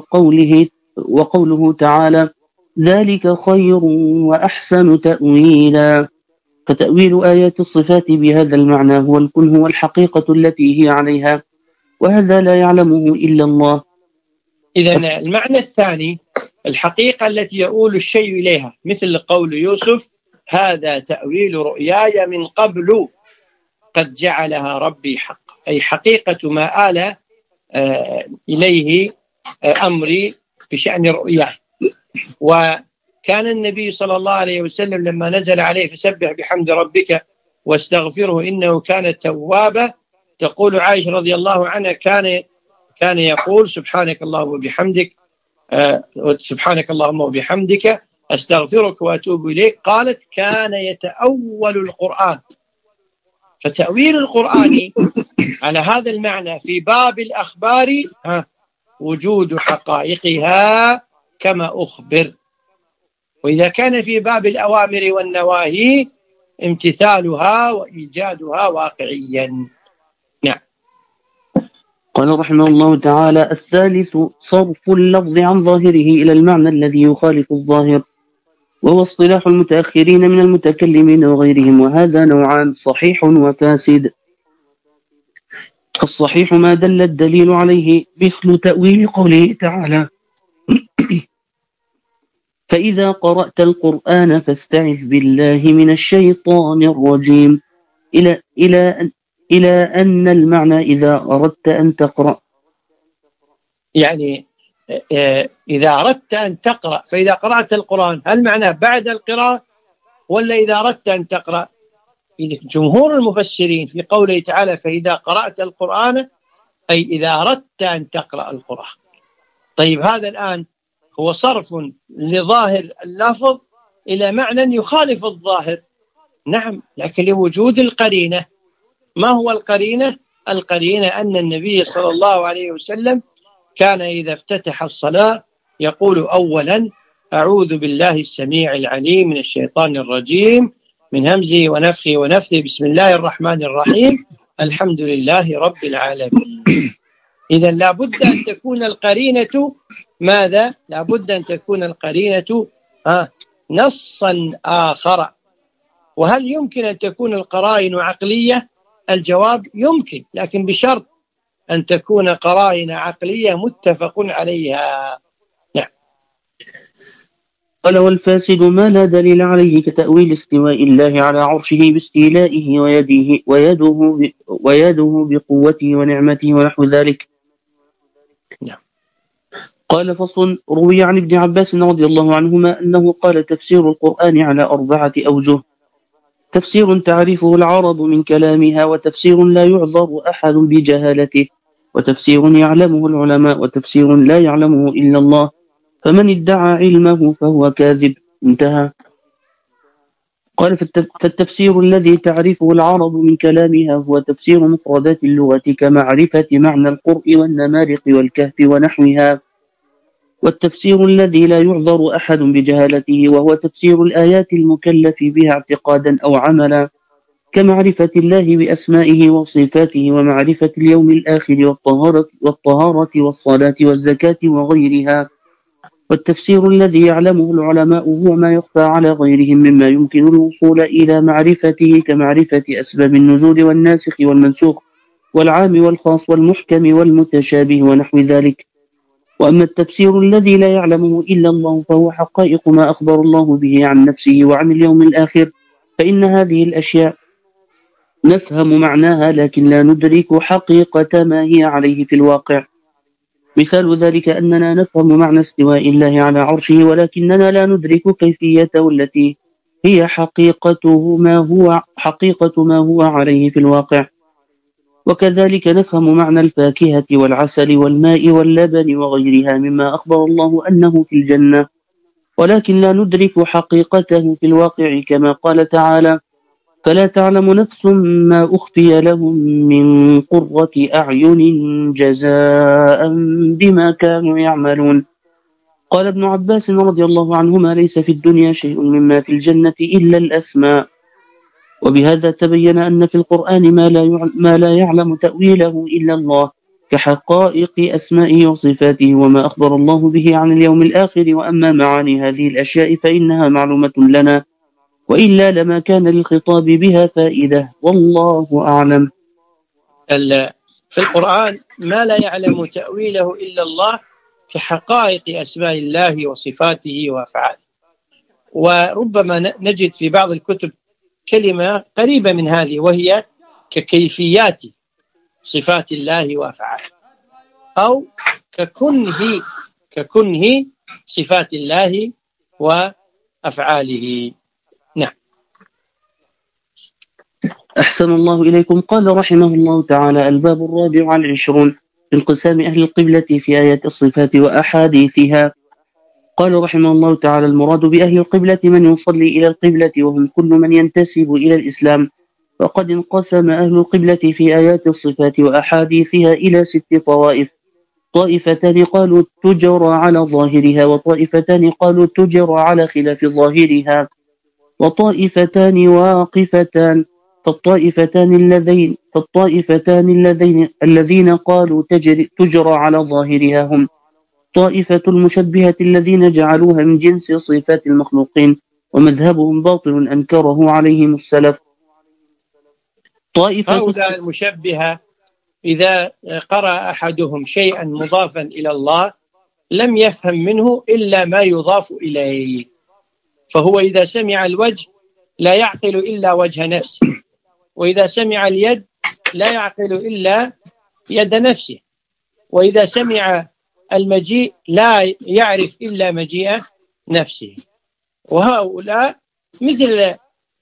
وقوله تعالى: ذلك خير وأحسن تأويلا. فتأويل آيات الصفات بهذا المعنى هو الحقيقة التي هي عليها، وهذا لا يعلمه إلا الله. إذن المعنى الثاني الحقيقة التي يؤول الشيء إليها، مثل قول يوسف: هذا تأويل رؤياي من قبل قد جعلها ربي حق، أي حقيقة ما آل إليه أمري بشأن رؤياي. وكان النبي صلى الله عليه وسلم لما نزل عليه فسبح بحمد ربك واستغفره إنه كان توابا، تقول عائشة رضي الله عنها: كان يقول سبحانك اللهم وبحمدك سبحانك اللهم وبحمدك أستغفرك وأتوب إليك. قالت: كان يتأول القرآن. فتأويل القرآن على هذا المعنى في باب الأخبار وجود حقائقها كما أخبر، وإذا كان في باب الأوامر والنواهي امتثالها وإيجادها واقعيا. نعم. قال رحمه الله تعالى: الثالث صرف اللفظ عن ظاهره إلى المعنى الذي يخالف الظاهر، وهو اصطلاح المتأخرين من المتكلمين وغيرهم، وهذا نوعان: صحيح وفاسد. الصحيح ما دل الدليل عليه، مثل تأويل قوله تعالى: فإذا قرأت القرآن فاستعذ بالله من الشيطان الرجيم، إلى أن المعنى إذا أردت أن تقرأ، يعني إذا أردت أن تقرأ، فإذا قرأت القرآن هل معناه بعد القراءة ولا إذا أردت أن تقرأ؟ جمهور المفسرين في قوله تعالى فإذا قرأت القرآن أي إذا أردت أن تقرأ القرآن. طيب هذا الآن هو صرف لظاهر اللفظ إلى معنى يخالف الظاهر. نعم، لكن لوجود القرينة. ما هو القرينة؟ القرينة أن النبي صلى الله عليه وسلم كان إذا افتتح الصلاة يقول أولا: أعوذ بالله السميع العليم من الشيطان الرجيم من همزه ونفخه ونفثه بسم الله الرحمن الرحيم الحمد لله رب العالمين. إذا لابد أن تكون القرينة ماذا؟ لابد أن تكون القرينة نصا آخر. وهل يمكن أن تكون القرائن عقلية؟ الجواب يمكن، لكن بشرط أن تكون قرائن عقلية متفق عليها. نعم. قال: والفاسد ما لا دليل عليه، كتأويل استواء الله على عرشه باستيلائه ويده بقوته ونعمته ونحو ذلك. نعم. قال: فصل. روي عن ابن عباس رضي الله عنهما أنه قال: تفسير القرآن على 4 أوجه: تفسير تعرفه العرب من كلامها، وتفسير لا يعذر أحد بجهالته، وتفسير يعلمه العلماء، وتفسير لا يعلمه إلا الله، فمن ادعى علمه فهو كاذب. انتهى. قال: فالتفسير الذي تعرفه العرب من كلامها هو تفسير مفردات اللغة كمعرفة معنى القرء والنمارق والكهف ونحوها، والتفسير الذي لا يعذر أحد بجهالته وهو تفسير الآيات المكلف بها اعتقادا أو عملا، كمعرفة الله بأسمائه وصفاته، ومعرفة اليوم الآخر، والطهارة والصلاة والزكاة وغيرها. والتفسير الذي يعلمه العلماء هو ما يخفى على غيرهم مما يمكن الوصول إلى معرفته، كمعرفة أسباب النزول والناسخ والمنسوخ والعام والخاص والمحكم والمتشابه ونحو ذلك. وأما التفسير الذي لا يعلمه إلا الله فهو حقائق ما أخبر الله به عن نفسه وعن اليوم الآخر، فإن هذه الأشياء نفهم معناها لكن لا ندرك حقيقة ما هي عليه في الواقع. مثال ذلك أننا نفهم معنى استواء الله على عرشه، ولكننا لا ندرك كيفيته التي هي حقيقة ما هو عليه في الواقع. وكذلك نفهم معنى الفاكهة والعسل والماء واللبن وغيرها مما أخبر الله أنه في الجنة، ولكن لا ندرك حقيقته في الواقع، كما قال تعالى: فلا تعلم نفس ما أخفي لهم من قرة أعين جزاء بما كانوا يعملون. قال ابن عباس رضي الله عنهما: ليس في الدنيا شيء مما في الجنة إلا الأسماء. وبهذا تبين أن في القرآن ما لا يعلم تأويله إلا الله، كحقائق أسمائه وصفاته وما أخبر الله به عن اليوم الآخر. وأما معاني هذه الأشياء فإنها معلومة لنا، وإلا لما كان للخطاب بها فائدة، والله أعلم. في القرآن ما لا يعلم تأويله إلا الله، كحقائق أسماء الله وصفاته وأفعاله. وربما نجد في بعض الكتب كلمة قريبة من هذه، وهي ككيفيات صفات الله وأفعاله، أو ككنه صفات الله وأفعاله. نعم. أحسن الله إليكم. قال رحمه الله تعالى: الباب 24 في انقسام أهل القبلة في آيات الصفات وأحاديثها. قال رحمه الله تعالى: المراد بأهل القبلة من يصلي إلى القبلة، وهم كل من ينتسب إلى الإسلام. وقد انقسم أهل القبلة في آيات الصفات وأحاديثها إلى 6 طوائف: طائفتان قالوا تجرى على ظاهرها، وطائفتان قالوا تجرى على خلاف ظاهرها، وطائفتان واقفتان. فالطائفتان الذين قالوا تجرى على ظاهرها هم طائفة المشبهة الذين جعلوها من جنس صفات المخلوقين، ومذهبهم باطل أنكره عليهم السلف. هؤلاء المشبهة إذا قرأ أحدهم شيئا مضافا إلى الله لم يفهم منه إلا ما يضاف إليه، فهو إذا سمع الوجه لا يعقل إلا وجه نفسه، وإذا سمع اليد لا يعقل إلا يد نفسه، وإذا سمع المجيء لا يعرف إلا مجيء نفسه. وهؤلاء مثل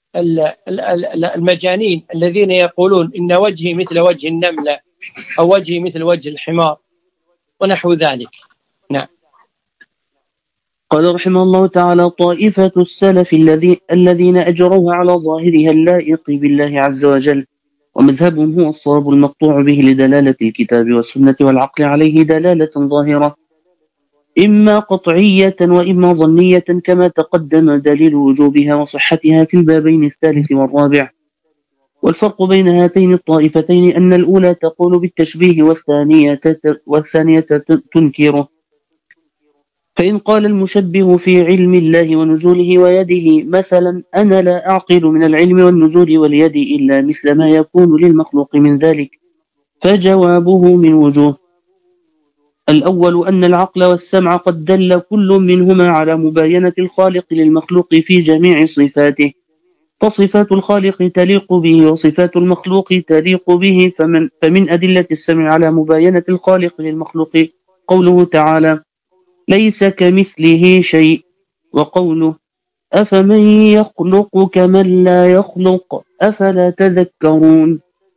المجانين الذين يقولون إن وجهي مثل وجه النملة، أو وجهي مثل وجه الحمار، ونحو ذلك. نعم. قال رحمه الله تعالى: طائفة السلف الذين أجروها على ظاهرها اللائق بالله عز وجل، ومذهبهم هو الصواب المقطوع به لدلالة الكتاب والسنة والعقل عليه دلالة ظاهرة، إما قطعية وإما ظنية، كما تقدم دليل وجوبها وصحتها في البابين الثالث والرابع. والفرق بين هاتين الطائفتين أن الأولى تقول بالتشبيه والثانية تنكره. فإن قال المشبه في علم الله ونزوله ويده مثلا: أنا لا أعقل من العلم والنزول واليد إلا مثل ما يكون للمخلوق من ذلك، فجوابه من وجوه: الأول أن العقل والسمع قد دل كل منهما على مباينة الخالق للمخلوق في جميع صفاته، فصفات الخالق تليق به وصفات المخلوق تليق به. فمن أدلة السمع على مباينة الخالق للمخلوق قوله تعالى: ليس كمثله شيء، وقوله: أفمن يخلق كمن لا يخلق أفلا تذكرون.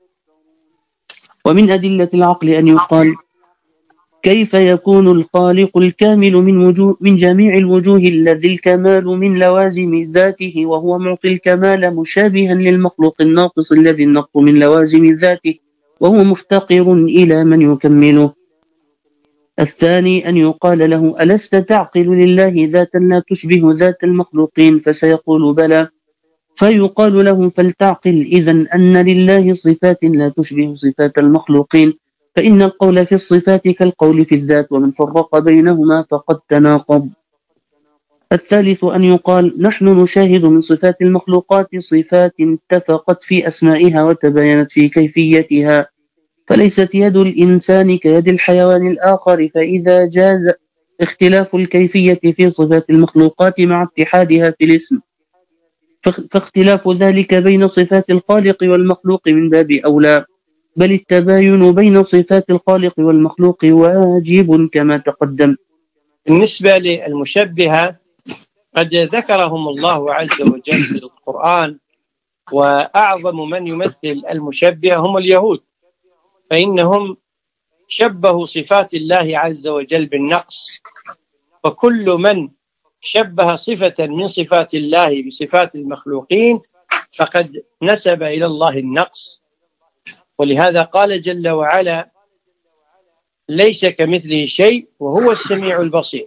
ومن أدلة العقل أن يقال: كيف يكون الخالق الكامل من جميع الوجوه الذي الكمال من لوازم ذاته، وهو معطي الكمال، مشابها للمخلوق الناقص الذي النقص من لوازم ذاته، وهو مفتقر إلى من يكمله. الثاني أن يقال له: ألست تعقل لله ذاتا لا تشبه ذات المخلوقين؟ فسيقول: بلى. فيقال له: فلتعقل إذن أن لله صفات لا تشبه صفات المخلوقين، فإن القول في الصفات كالقول في الذات، ومن فرق بينهما فقد تناقض. الثالث أن يقال: نحن نشاهد من صفات المخلوقات صفات اتفقت في أسمائها وتباينت في كيفيتها، فليست يد الإنسان كيد الحيوان الآخر، فإذا جاز اختلاف الكيفية في صفات المخلوقات مع اتحادها في الاسم، فاختلاف ذلك بين صفات الخالق والمخلوق من باب أولى. بل التباين بين صفات الخالق والمخلوق واجب كما تقدم. بالنسبة للمشبهة قد ذكرهم الله عز وجل في القرآن، وأعظم من يمثل المشبهة هم اليهود، فإنهم شبهوا صفات الله عز وجل بالنقص، وكل من شبه صفة من صفات الله بصفات المخلوقين فقد نسب إلى الله النقص. ولهذا قال جل وعلا: ليس كمثله شيء وهو السميع البصير.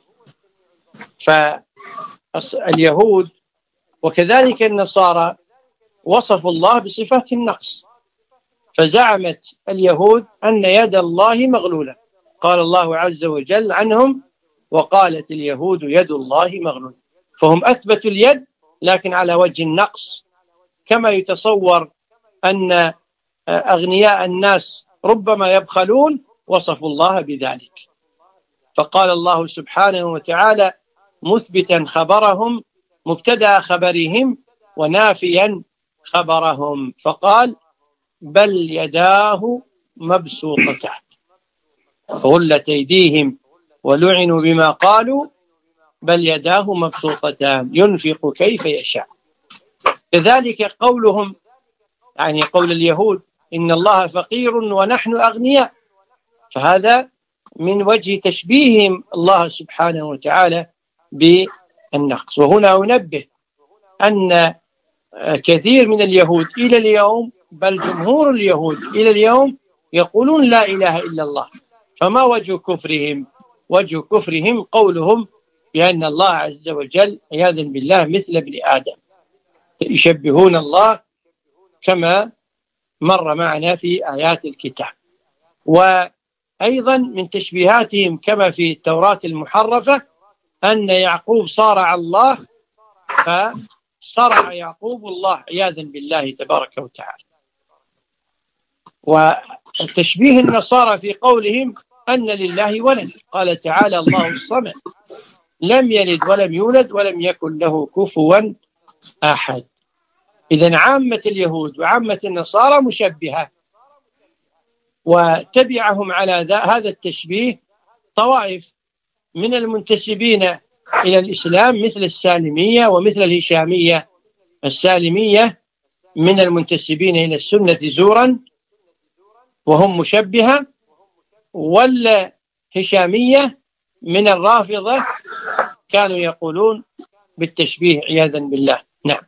فاليهود وكذلك النصارى وصفوا الله بصفات النقص، فزعمت اليهود أن يد الله مغلولة، قال الله عز وجل عنهم: وقالت اليهود يد الله مغلولة. فهم أثبتوا اليد لكن على وجه النقص، كما يتصور أن أغنياء الناس ربما يبخلون، وصفوا الله بذلك. فقال الله سبحانه وتعالى مثبتا خبرهم مبتدأ خبرهم ونافيا خبرهم، فقال: بل يداه مبسوطتان غلت أيديهم ولعنوا بما قالوا بل يداه مبسوطتان ينفق كيف يشاء. كذلك قولهم، يعني قول اليهود، إن الله فقير ونحن أغنياء، فهذا من وجه تشبيههم الله سبحانه وتعالى بالنقص. وهنا أنبه أن كثير من اليهود إلى اليوم، بل جمهور اليهود إلى اليوم، يقولون لا إله إلا الله. فما وجه كفرهم؟ وجه كفرهم قولهم بأن الله عز وجل عياذا بالله مثل ابن آدم، يشبهون الله كما مر معنا في آيات الكتاب. وأيضا من تشبيهاتهم كما في التوراة المحرفة أن يعقوب صارع الله، فصرع يعقوب الله عياذا بالله تبارك وتعالى. وتشبيه النصارى في قولهم أن لله ولد، قال تعالى: الله الصمد لم يلد ولم يولد ولم يكن له كفوا أحد. إذن عامة اليهود وعامة النصارى مشبهة، وتبعهم على هذا التشبيه طوائف من المنتسبين إلى الإسلام مثل السالمية ومثل الهشامية. السالمية من المنتسبين إلى السنة زورا وهم مشبهة، والهشامية من الرافضة كانوا يقولون بالتشبيه عياذا بالله. نعم.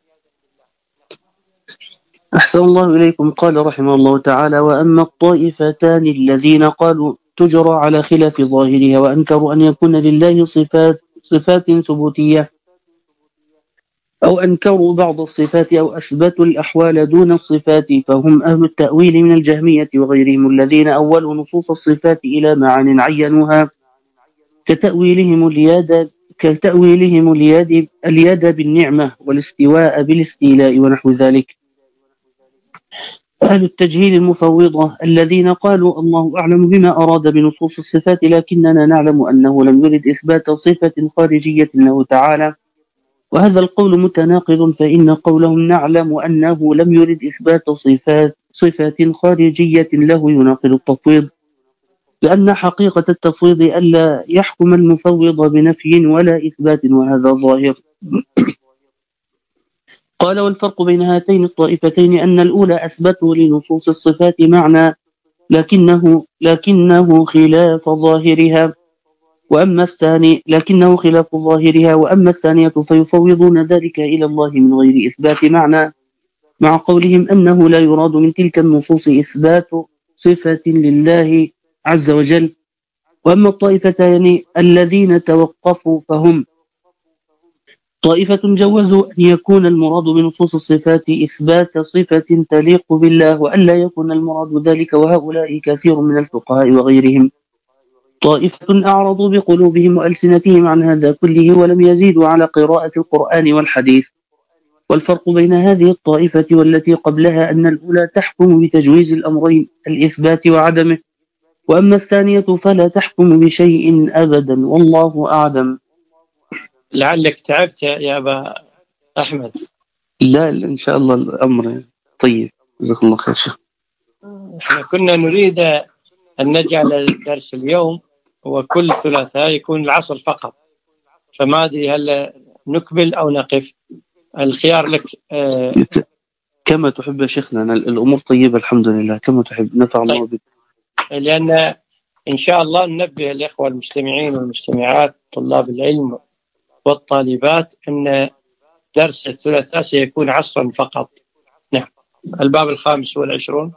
أحسن الله إليكم. قال رحمه الله تعالى: وأما الطائفتان الذين قالوا تجرى على خلاف ظاهرها وأنكروا أن يكون لله صفات ثبوتية، أو أنكروا بعض الصفات أو أثبتوا الأحوال دون الصفات، فهم أهل التأويل من الجهمية وغيرهم الذين أولوا نصوص الصفات إلى معان عينوها، كتأويلهم اليد بالنعمة والاستواء بالاستيلاء ونحو ذلك. أهل التجهيل المفوضة الذين قالوا الله أعلم بما أراد بنصوص الصفات، لكننا نعلم أنه لم يرد إثبات صفة خارجية له تعالى، وهذا القول متناقض، فإن قولهم نعلم أنه لم يرد إثبات صفات خارجية له يناقض التفويض، لأن حقيقة التفويض ألا يحكم المفوض بنفي ولا إثبات، وهذا ظاهر. قال: والفرق بين هاتين الطائفتين أن الأولى أثبتوا لنصوص الصفات معنى لكنه خلاف ظاهرها، وأما الثانية فيفوضون ذلك إلى الله من غير إثبات معنى، مع قولهم أنه لا يراد من تلك النصوص إثبات صفة لله عز وجل. وأما الطائفتان الذين توقفوا فهم طائفة جوزوا أن يكون المراد بنصوص الصفات إثبات صفة تليق بالله وألا يكون المراد ذلك، وهؤلاء كثير من الفقهاء وغيرهم. طائفة أعرضوا بقلوبهم وألسنتهم عن هذا كله ولم يزيدوا على قراءة القرآن والحديث. والفرق بين هذه الطائفة والتي قبلها أن الأولى تحكم بتجويز الأمرين الإثبات وعدمه، وأما الثانية فلا تحكم بشيء أبدا، والله أعلم. لعلك تعبت يا أبا أحمد. لا إن شاء الله الأمر طيب، جزاك الله خير شيخ. احنا كنا نريد أن نجعل الدرس اليوم وكل ثلاثاء يكون العصر فقط، فما أدري هل نكمل أو نقف، الخيار لك. كما تحب يا شيخنا، الأمور طيبة الحمد لله، كما تحب، نفع الله بك. لأن إن شاء الله ننبه الإخوة المستمعين والمستمعات طلاب العلم والطالبات أن درس الثلاثاء سيكون عصرا فقط. نعم. الباب 25.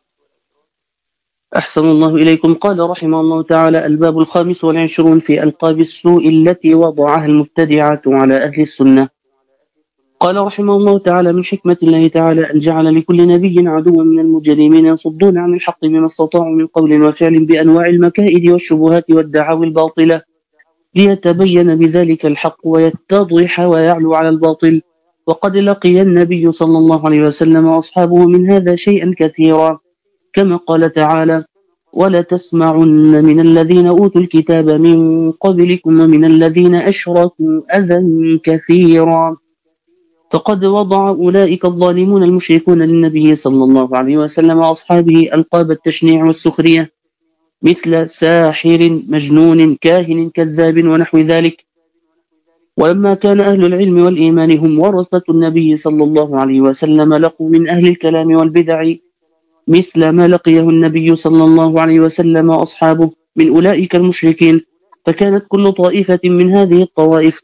أحسن الله إليكم. قال رحمه الله تعالى: الباب 25 في ألقاب السوء التي وضعها المبتدعة على أهل السنة. قال رحمه الله تعالى: من حكمة الله تعالى أن جعل لكل نبي عدوا من المجرمين يصدون عن الحق بما استطاعوا من قول وفعل بأنواع المكائد والشبهات والدعاوى الباطلة، ليتبين بذلك الحق ويتضح ويعلو على الباطل. وقد لقي النبي صلى الله عليه وسلم وأصحابه من هذا شيئا كثيرا، كما قال تعالى: ولتسمعن من الذين أوتوا الكتاب من قبلكم ومن الذين أشركوا أذى كثيرا. فقد وضع أولئك الظالمون المشركون للنبي صلى الله عليه وسلم وأصحابه ألقاب التشنيع والسخرية، مثل ساحر، مجنون، كاهن، كذاب ونحو ذلك. ولما كان أهل العلم والإيمان هم ورثة النبي صلى الله عليه وسلم، لقوا من أهل الكلام والبدع مثل ما لقيه النبي صلى الله عليه وسلم وأصحابه من أولئك المشركين. فكانت كل طائفة من هذه الطوائف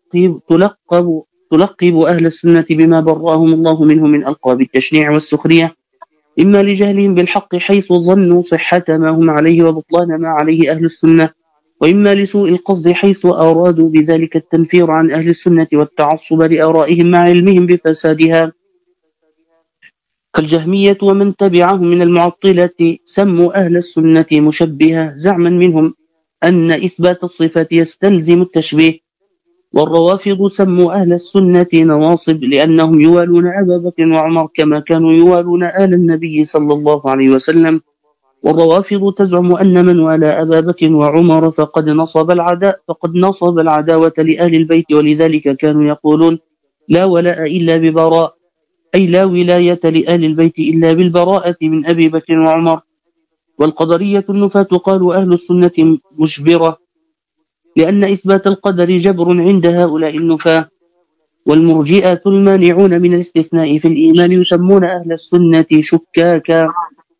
تلقب أهل السنة بما برأهم الله منه من ألقاب التشنيع والسخرية، إما لجهلهم بالحق حيث ظنوا صحة ما هم عليه وبطلان ما عليه أهل السنة، وإما لسوء القصد حيث أرادوا بذلك التنفير عن أهل السنة والتعصب لآرائهم مع علمهم بفسادها، كالجهمية ومن تبعهم من المعطلة. سموا أهل السنة مشبهة زعما منهم أن إثبات الصفة يستلزم التشبيه. والروافض سموا أهل السنة نواصب لأنهم يوالون أبا بكر وعمر كما كانوا يوالون آل النبي صلى الله عليه وسلم. والروافض تزعم أن من والى أبا بكر وعمر فقد نصب العداوة لآل البيت، ولذلك كانوا يقولون: لا ولاء إلا ببراء، أي لا ولاية لآل البيت إلا بالبراءة من أبي بكر وعمر. والقدرية النفاة قالوا أهل السنة مجبرة، لأن إثبات القدر جبر عند هؤلاء النفاة. والمرجئة المانعون من الاستثناء في الإيمان يسمون أهل السنة شكاكا،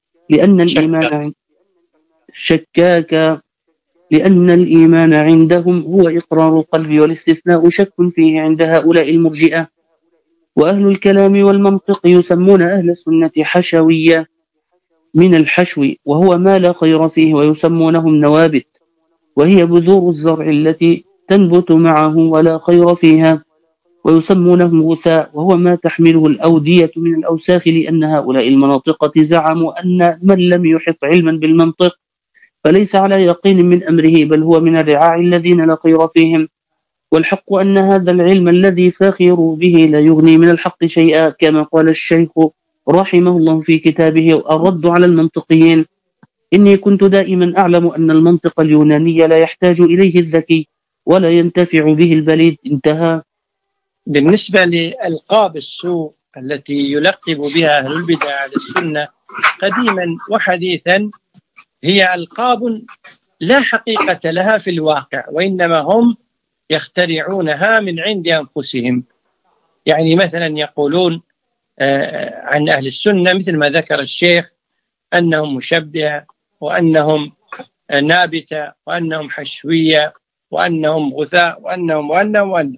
لأن الإيمان عندهم هو إقرار القلب، والاستثناء شك فيه عند هؤلاء المرجئة. وأهل الكلام والمنطق يسمون أهل السنة حشوية، من الحشو وهو ما لا خير فيه، ويسمونهم نوابت، وهي بذور الزرع التي تنبت معه ولا خير فيها، ويسمونهم غثاء، وهو ما تحمله الأودية من الأوساخ، لأن هؤلاء المناطقة زعموا أن من لم يحط علما بالمنطق فليس على يقين من أمره، بل هو من الرعاع الذين لا خير فيهم. والحق أن هذا العلم الذي فاخروا به لا يغني من الحق شيئا، كما قال الشيخ رحمه الله في كتابه الرد على المنطقيين: إني كنت دائما أعلم أن المنطق اليوناني لا يحتاج إليه الذكي ولا ينتفع به البليد. انتهى. بالنسبة لألقاب السوء التي يلقب بها أهل البدع على السنة قديما وحديثا، هي ألقاب لا حقيقة لها في الواقع، وإنما هم يخترعونها من عند أنفسهم. يعني مثلا يقولون عن أهل السنة مثل ما ذكر الشيخ أنهم مشبهة، وأنهم نابتة، وأنهم حشوية، وأنهم غثاء، وأنهم.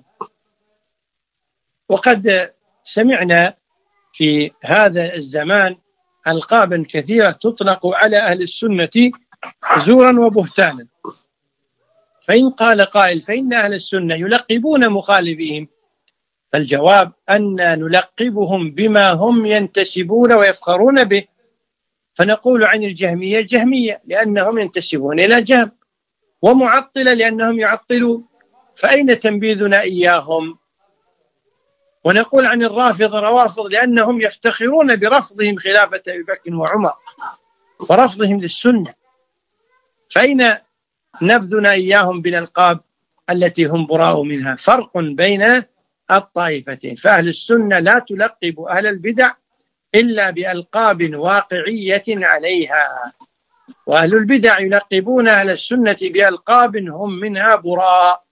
وقد سمعنا في هذا الزمان ألقابا كثيرة تطلق على أهل السنة زورا وبهتانا. فإن قال قائل فإن أهل السنة يلقبون مخالفين، فالجواب أن نلقبهم بما هم ينتسبون ويفخرون به. فنقول عن الجهمية جهمية لأنهم ينتسبون إلى جهم، ومعطلة لأنهم يعطلون، فأين تنبيذنا إياهم؟ ونقول عن الرافضة روافض لأنهم يفتخرون برفضهم خلافة أبي بكر وعمر ورفضهم للسنة، فأين نبذنا إياهم بالألقاب التي هم براء منها؟ فرق بين الطائفتين. فأهل السنة لا تلقب أهل البدع إلا بألقاب واقعية عليها. وأهل البدع يلقبون أهل السنة بألقاب هم منها براء،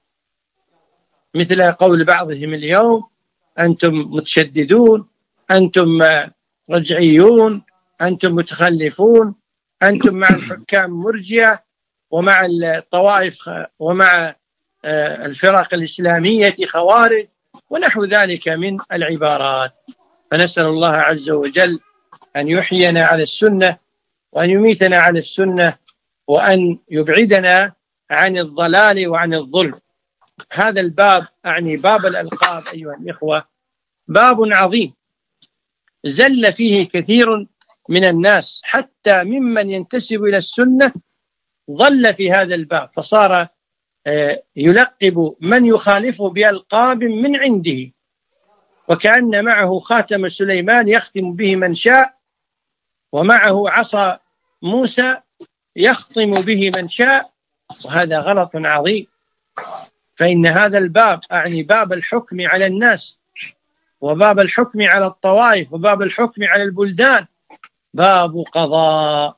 مثل قول بعضهم اليوم: أنتم متشددون، أنتم رجعيون، أنتم متخلفون، أنتم مع الحكام مرجئة، ومع الطوائف ومع الفرق الإسلامية خوارج، ونحو ذلك من العبارات. فنسأل الله عز وجل أن يحيينا على السنة، وأن يميتنا على السنة، وأن يبعدنا عن الضلال وعن الظلم. هذا الباب، أعني باب الألقاب، أيها الإخوة، باب عظيم زل فيه كثير من الناس، حتى ممن ينتسب إلى السنة ضل في هذا الباب، فصار يلقب من يخالفه بألقاب من عنده، وكأن معه خاتم سليمان يختم به من شاء، ومعه عصا موسى يخطم به من شاء، وهذا غلط عظيم. فإن هذا الباب، أعني باب الحكم على الناس، وباب الحكم على الطوائف، وباب الحكم على البلدان، باب قضاء.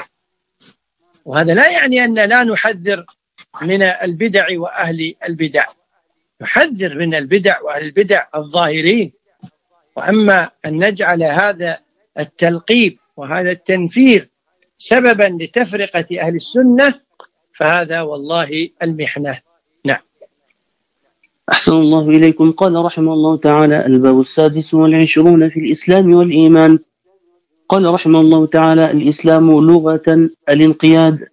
وهذا لا يعني أن لا نحذر من البدع وأهل البدع، نحذر من البدع وأهل البدع الظاهرين. وأما أن نجعل هذا التلقيب وهذا التنفير سببا لتفرقة أهل السنة، فهذا والله المحنة. نعم. أحسن الله إليكم. قال رحمه الله تعالى: الباب 26 في الإسلام والإيمان. قال رحمه الله تعالى: الإسلام لغة الانقياد،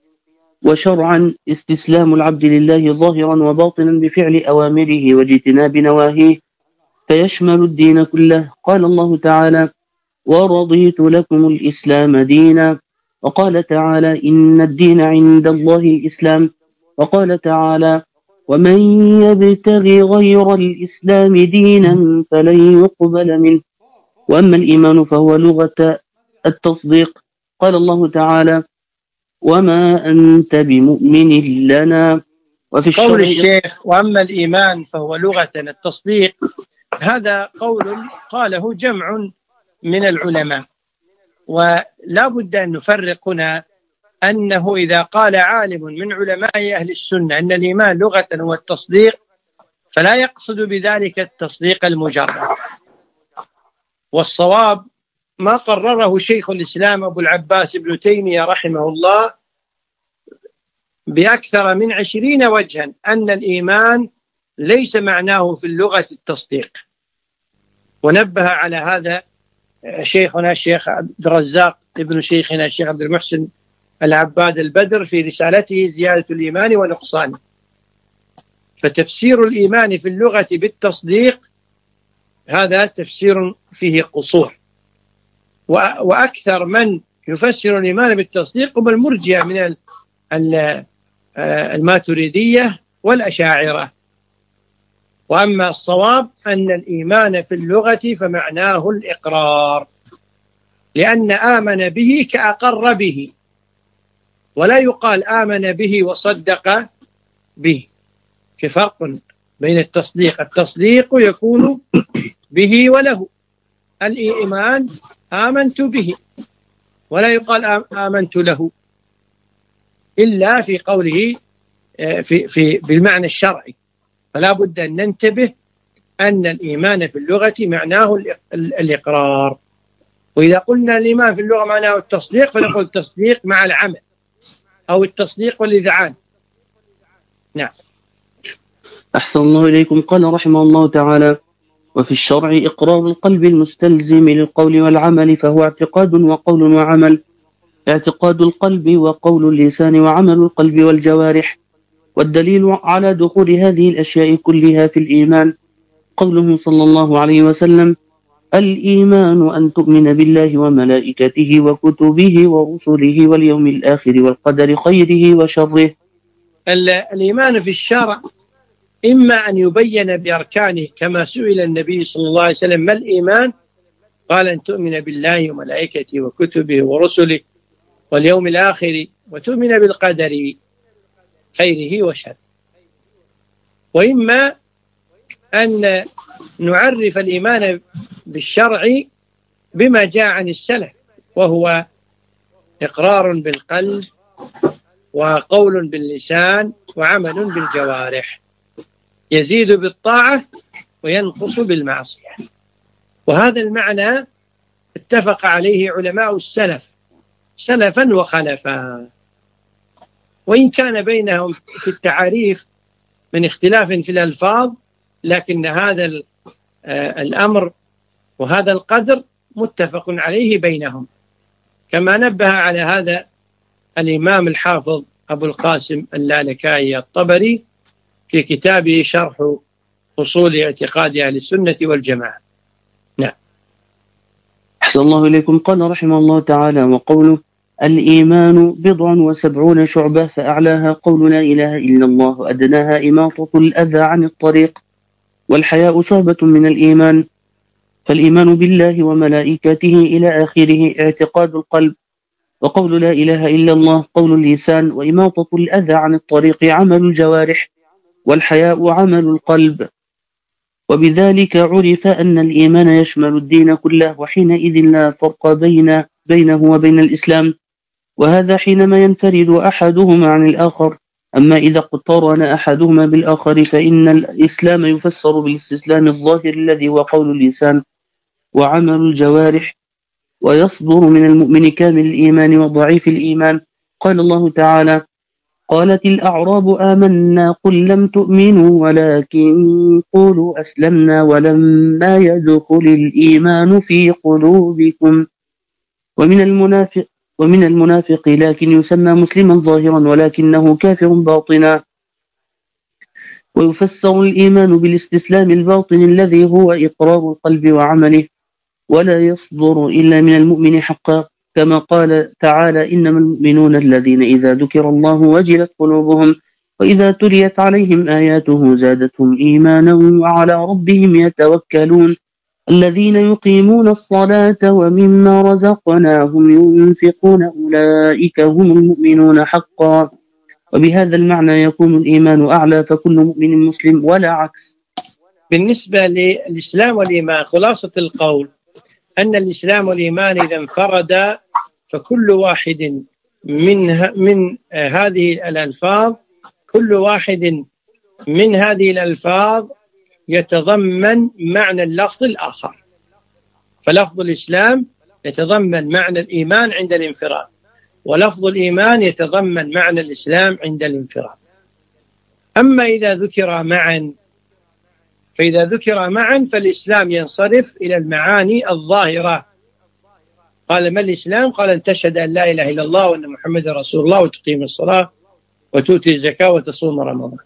وشرعا استسلام العبد لله ظاهرا وباطنا بفعل أوامره واجتناب نواهيه، فيشمل الدين كله. قال الله تعالى: ورضيت لكم الإسلام دينا. وقال تعالى: إن الدين عند الله الإسلام. وقال تعالى: ومن يبتغي غير الإسلام دينا فلن يقبل منه. وأما الإيمان فهو لغة التصديق. قال الله تعالى: وما أنت بمؤمن لنا. وفي قول الشيخ: وأما الإيمان فهو لغة التصديق، هذا قول قاله جمع من العلماء، ولا بد أن نفرق هنا أنه إذا قال عالم من علماء أهل السنة أن الإيمان لغة هو التصديق، فلا يقصد بذلك التصديق المجرد. والصواب ما قرره شيخ الإسلام أبو العباس ابن تيمية رحمه الله بأكثر من 20 وجها، أن الإيمان ليس معناه في اللغة التصديق. ونبه على هذا شيخنا الشيخ عبد الرزاق ابن شيخنا الشيخ عبد المحسن العباد البدر في رسالته زيادة الإيمان ونقصانه. فتفسير الإيمان في اللغة بالتصديق هذا تفسير فيه قصور، وأكثر من يفسر الإيمان بالتصديق هم المرجئة من الماتريدية والأشاعرة. وأما الصواب أن الإيمان في اللغة فمعناه الإقرار، لأن آمن به كأقر به، ولا يقال آمن به وصدق به. في فرق بين التصديق، التصديق يكون به وله، الإيمان آمنت به، ولا يقال آمنت له إلا في قوله في بالمعنى الشرعي. فلا بد أن ننتبه أن الإيمان في اللغة معناه الإقرار. وإذا قلنا الإيمان في اللغة معناه التصديق، فنقول التصديق مع العمل، أو التصديق والإذعان. نعم. أحسن الله إليكم. قال رحمه الله تعالى: وفي الشرع إقرار القلب المستلزم للقول والعمل، فهو اعتقاد وقول وعمل. اعتقاد القلب وقول اللسان وعمل القلب والجوارح. والدليل على دخول هذه الأشياء كلها في الإيمان قوله صلى الله عليه وسلم: الإيمان أن تؤمن بالله وملائكته وكتبه ورسله واليوم الآخر والقدر خيره وشره. الإيمان في الشرع إما أن يبين بأركانه، كما سئل النبي صلى الله عليه وسلم: ما الإيمان؟ قال: أن تؤمن بالله وملائكته وكتبه ورسله واليوم الآخر وتؤمن بالقدر خيره وشره. وإما أن نعرف الإيمان بالشرع بما جاء عن السلف، وهو إقرار بالقلب وقول باللسان وعمل بالجوارح، يزيد بالطاعة وينقص بالمعصية. وهذا المعنى اتفق عليه علماء السلف سلفا وخلفا، وإن كان بينهم في التعاريف من اختلاف في الألفاظ، لكن هذا الأمر وهذا القدر متفق عليه بينهم، كما نبه على هذا الإمام الحافظ أبو القاسم اللالكائي الطبري في كتابه شرح أصول اعتقاد أهل السنة والجماعة. نعم. أحسن الله إليكم. قال رحمه الله تعالى: وقوله: الإيمان 70 شعبة، فأعلاها قول لا إله إلا الله، وأدناها إماطة الأذى عن الطريق. والحياء شعبة من الإيمان، فالإيمان بالله وملائكته إلى آخره اعتقاد القلب، وقول لا إله إلا الله قول اللسان، وإماطة الأذى عن الطريق عمل الجوارح، والحياء عمل القلب. وبذلك عرف أن الإيمان يشمل الدين كله، وحينئذ لا فرق بينه وبين الإسلام، وهذا حينما ينفرد أحدهما عن الآخر. أما إذا اقترن أحدهما بالآخر فإن الإسلام يفسر بالاستسلام الظاهر الذي هو قول اللسان وعمل الجوارح، ويصدر من المؤمن كامل الإيمان وضعيف الإيمان. قال الله تعالى: قالت الأعراب آمنا قل لم تؤمنوا ولكن قولوا أسلمنا ولما يدخل الإيمان في قلوبكم. ومن المنافق لكن يسمى مسلما ظاهرا ولكنه كافر باطنا. ويفسر الإيمان بالاستسلام الباطن الذي هو إقرار القلب وعمله، ولا يصدر إلا من المؤمن حقا، كما قال تعالى: إنما المؤمنون الذين إذا ذكر الله وجلت قلوبهم وإذا تليت عليهم آياته زادتهم إيمانا وعلى ربهم يتوكلون الذين يقيمون الصلاة ومما رزقناهم ينفقون أولئك هم المؤمنون حقا. وبهذا المعنى يكون الإيمان أعلى، فكل مؤمن مسلم ولا عكس. بالنسبة للإسلام والإيمان، خلاصة القول أن الإسلام والإيمان إذا انفردا فكل واحد من هذه الألفاظ، كل واحد من هذه الألفاظ يتضمن معنى اللفظ الآخر. فلفظ الإسلام يتضمن معنى الإيمان عند الانفراد، ولفظ الإيمان يتضمن معنى الإسلام عند الانفراد. أما إذا ذكر معا، فإذا ذكر معا فالإسلام ينصرف إلى المعاني الظاهرة. قال: ما الإسلام؟ قال: أن تشهد أن لا إله إلا الله وأن محمد رسول الله، وتقيم الصلاة وتؤتي الزكاة وتصوم رمضان.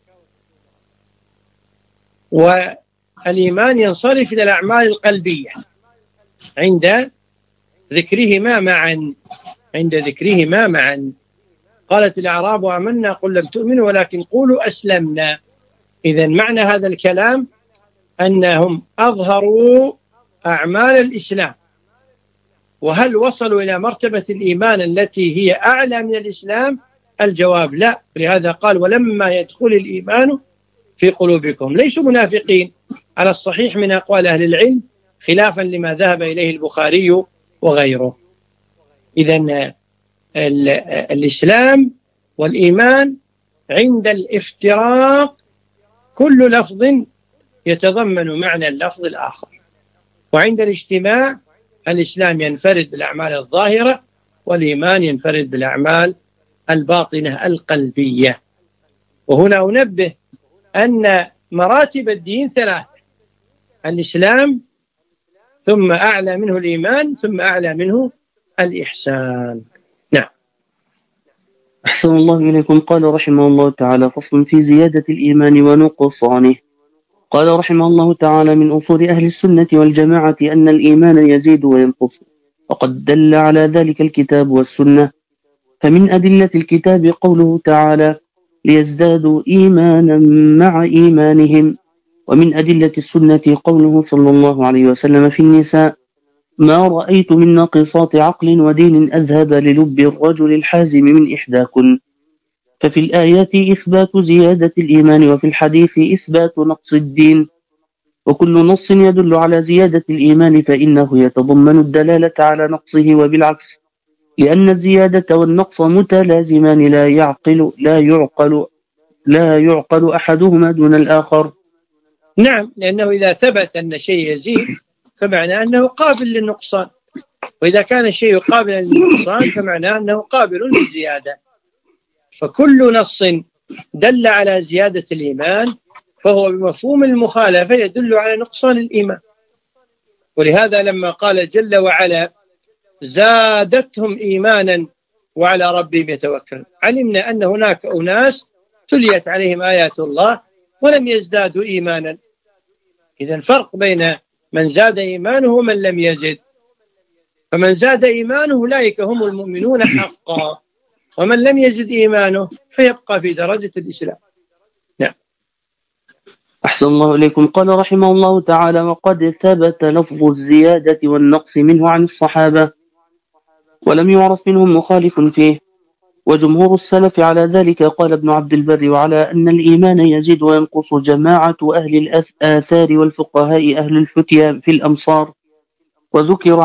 والإيمان ينصرف إلى الأعمال القلبية عند ذكرهما معا، عند ذكرهما معا. قالت الأعراب آمنا قل لم تؤمنوا ولكن قولوا أسلمنا. إذن معنى هذا الكلام أنهم أظهروا أعمال الإسلام. وهل وصلوا إلى مرتبة الإيمان التي هي أعلى من الإسلام؟ الجواب لا. لهذا قال: ولما يدخل الإيمان في قلوبكم. ليسوا منافقين على الصحيح من أقوال أهل العلم، خلافا لما ذهب إليه البخاري وغيره. إذن الإسلام والإيمان عند الافتراق كل لفظ يتضمن معنى اللفظ الآخر، وعند الاجتماع الإسلام ينفرد بالأعمال الظاهرة، والإيمان ينفرد بالأعمال الباطنة القلبية. وهنا أنبه أن مراتب الدين ثلاثة: الإسلام، ثم أعلى منه الإيمان، ثم أعلى منه الإحسان. نعم. أحسن الله إليكم. قال رحمه الله تعالى: فصل في زيادة الإيمان ونقصانه. قال رحمه الله تعالى: من أصول أهل السنة والجماعة أن الإيمان يزيد وينقص، وقد دل على ذلك الكتاب والسنة. فمن أدلة الكتاب قوله تعالى: ليزدادوا إيمانا مع إيمانهم. ومن أدلة السنة قوله صلى الله عليه وسلم في النساء: ما رأيت من ناقصات عقل ودين أذهب للب الرجل الحازم من إحداكن. ففي الآيات إثبات زيادة الإيمان، وفي الحديث إثبات نقص الدين. وكل نص يدل على زيادة الإيمان فإنه يتضمن الدلالة على نقصه، وبالعكس، لأن الزيادة والنقص متلازمان لا يعقل أحدهما دون الآخر. نعم، لأنه إذا ثبت أن شيء يزيد فمعناه أنه قابل للنقصان، وإذا كان الشيء قابلا للنقصان فمعناه أنه قابل للزيادة. فكل نص دل على زيادة الإيمان فهو بمفهوم المخالفة يدل على نقصان الإيمان. ولهذا لما قال جل وعلا زادتهم إيمانا وعلى ربهم يتوكلون، علمنا أن هناك أناس تليت عليهم آيات الله ولم يزدادوا إيمانا. إذن فرق بين من زاد إيمانه ومن لم يزد. فمن زاد إيمانه أولئك هم المؤمنون حقا، ومن لم يزد إيمانه فيبقى في درجة الإسلام. نعم. أحسن الله إليكم. قال رحمه الله تعالى: وقد ثبت لفظ الزيادة والنقص منه عن الصحابة ولم يعرف منهم مخالف فيه، وجمهور السلف على ذلك. قال ابن عبد البر: وعلى أن الإيمان يزيد وينقص جماعة أهل الآثار والفقهاء أهل الفتيا في الأمصار. وذكر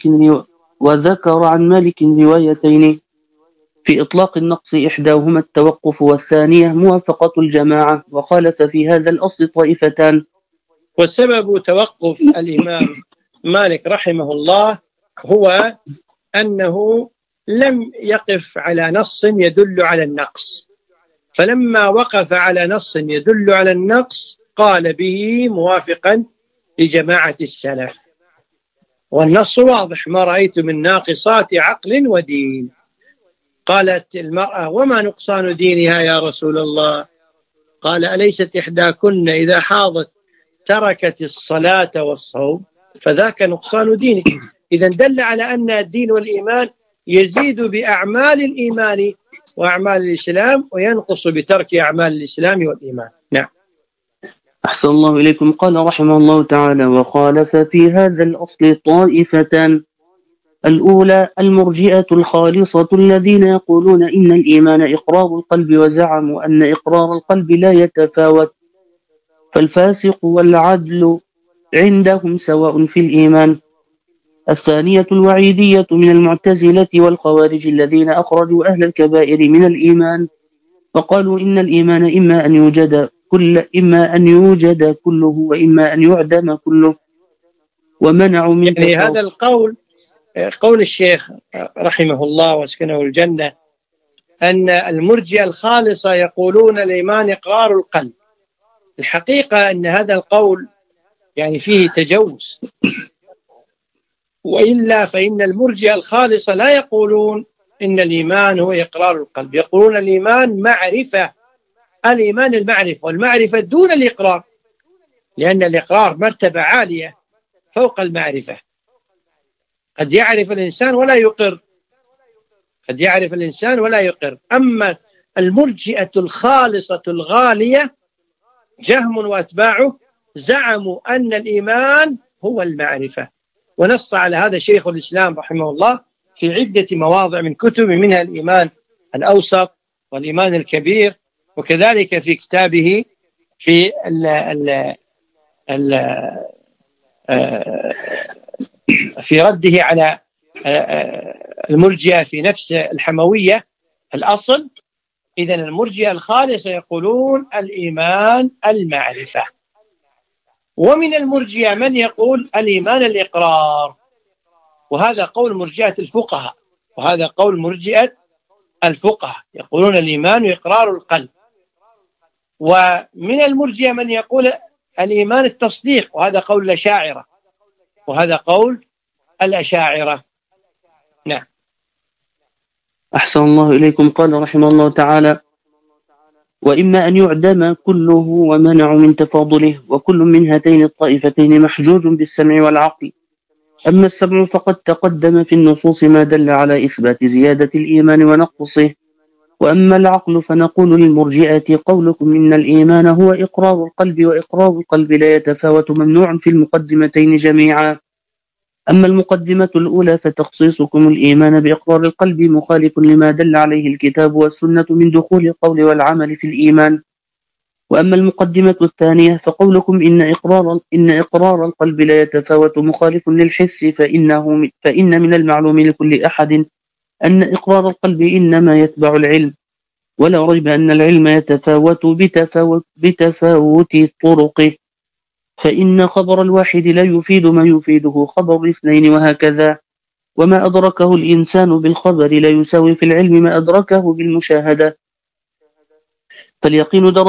عن مالك روايتين في إطلاق النقص، إحداهما التوقف والثانية موافقة الجماعة، وخالف في هذا الأصل طائفتان. وسبب توقف الإمام مالك رحمه الله هو أنه لم يقف على نص يدل على النقص، فلما وقف على نص يدل على النقص قال به موافقا لجماعة السلف. والنص واضح: ما رأيت من ناقصات عقل ودين. قالت المرأة: وما نقصان دينها يا رسول الله؟ قال: أليست إحداكن إذا حاضت تركت الصلاة والصوم فذاك نقصان دينك. إذن دل على أن الدين والإيمان يزيد بأعمال الإيمان وأعمال الإسلام، وينقص بترك أعمال الإسلام والإيمان. نعم. أحسن الله إليكم. قال رحمه الله تعالى: وخالف في هذا الأصل طائفتان. الأولى المرجئة الخالصة الذين يقولون إن الإيمان إقرار القلب، وزعموا أن إقرار القلب لا يتفاوت، فالفاسق والعدل عندهم سواء في الإيمان. الثانية الوعيدية من المعتزلة والخوارج الذين أخرجوا أهل الكبائر من الإيمان، فقالوا إن الإيمان إما أن يوجد كله وإما أن يعدم كله، ومنعوا من يعني هذا القول قول الشيخ رحمه الله واسكنه الجنة، أن المرجئة الخالصة يقولون الإيمان إقرار القلب. الحقيقة أن هذا القول يعني فيه تجوز، وإلا فإن المرجئة الخالصة لا يقولون إن الإيمان هو إقرار القلب، يقولون الإيمان معرفة، الإيمان المعرفة، والمعرفة دون الإقرار، لأن الإقرار مرتبة عالية فوق المعرفة. قد يعرف الإنسان ولا يقر، قد يعرف الإنسان ولا يقر. أما المرجئة الخالصة الغالية جهم وأتباعه زعموا أن الإيمان هو المعرفة، ونص على هذا شيخ الإسلام رحمه الله في عدة مواضع من كتب، منها الإيمان الأوسط والإيمان الكبير، وكذلك في كتابه في في رده على المرجئة في نفس الحموية الأصل. إذن المرجئة الخالصة يقولون الإيمان المعرفة، ومن المرجئة من يقول الإيمان الإقرار، وهذا قول مرجئة الفقهاء، وهذا قول مرجئة الفقهاء يقولون الإيمان إقرار القلب. ومن المرجئة من يقول الإيمان التصديق، وهذا قول الأشاعرة، وهذا قول الأشاعرة. نعم. أحسن الله إليكم. قال رحمه الله تعالى: وإما أن يعدم كله، ومنعوا من تفاضله، وكل من هاتين الطائفتين محجوج بالسمع والعقل. أما السمع فقد تقدم في النصوص ما دل على إثبات زيادة الإيمان ونقصه، وأما العقل فنقول للمرجئة: قولكم إن الإيمان هو إقرار القلب، وإقرار القلب لا يتفاوت، ممنوع في المقدمتين جميعا. أما المقدمة الأولى فتخصيصكم الإيمان بإقرار القلب مخالف لما دل عليه الكتاب والسنة من دخول القول والعمل في الإيمان، وأما المقدمة الثانية فقولكم إن إقرار القلب لا يتفاوت مخالف للحس فإن من المعلوم لكل أحد أن إقرار القلب إنما يتبع العلم، ولا ريب أن العلم يتفاوت بتفاوت طرقه، فإن خبر الواحد لا يفيد ما يفيده خبر الاثنين وهكذا، وما أدركه الإنسان بالخبر لا يساوي في العلم ما أدركه بالمشاهدة. فاليقين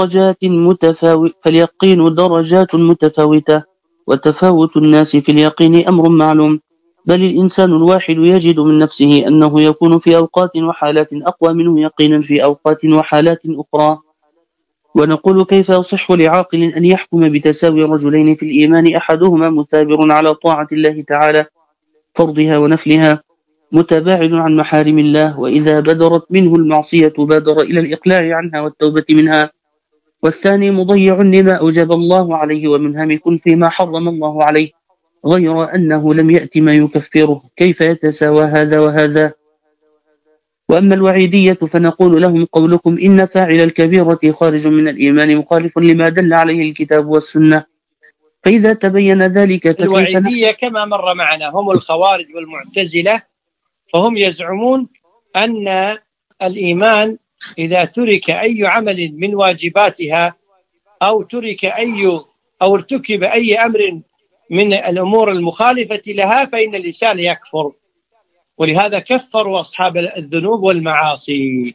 درجات متفاوتة، وتفاوت الناس في اليقين أمر معلوم، بل الإنسان الواحد يجد من نفسه أنه يكون في أوقات وحالات أقوى منه يقينا في أوقات وحالات أخرى. ونقول كيف يصح لعاقل أن يحكم بتساوي رجلين في الإيمان أحدهما مثابر على طاعة الله تعالى فرضها ونفلها متباعد عن محارم الله، وإذا بدرت منه المعصية بادر إلى الإقلاع عنها والتوبة منها، والثاني مضيع لما أوجب الله عليه ومنهمك فيما حرم الله عليه، غير أنه لم يأت ما يكفره. كيف يتساوى هذا وهذا؟ وأما الوعيدية فنقول لهم قولكم إن فاعل الكبيرة خارج من الإيمان مخالف لما دل عليه الكتاب والسنة، فإذا تبين ذلك الوعيدية كما مر معنا هم الخوارج والمعتزلة، فهم يزعمون أن الإيمان إذا ترك أي عمل من واجباتها أو ارتكب أي أمر من الأمور المخالفة لها فإن الإنسان يكفر، ولهذا كفروا أصحاب الذنوب والمعاصي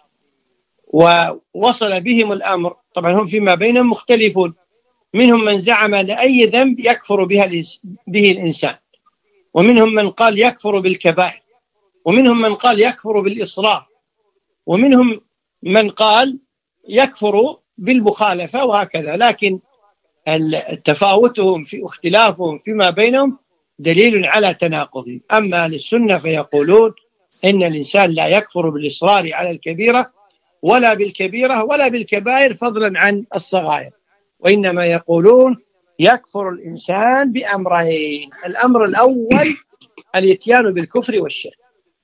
ووصل بهم الأمر. طبعا هم فيما بينهم مختلفون، منهم من زعم أن أي ذنب يكفر به الإنسان، ومنهم من قال يكفر بالكبائر، ومنهم من قال يكفر بالإصرار، ومنهم من قال يكفر بالمخالفة، وهكذا. لكن تفاوتهم في اختلافهم فيما بينهم دليل على تناقضهم. أما للسنة فيقولون إن الإنسان لا يكفر بالإصرار على الكبيرة ولا بالكبيرة ولا بالكبائر فضلا عن الصغائر، وإنما يقولون يكفر الإنسان بأمرين: الأمر الأول الإتيان بالكفر والشرك،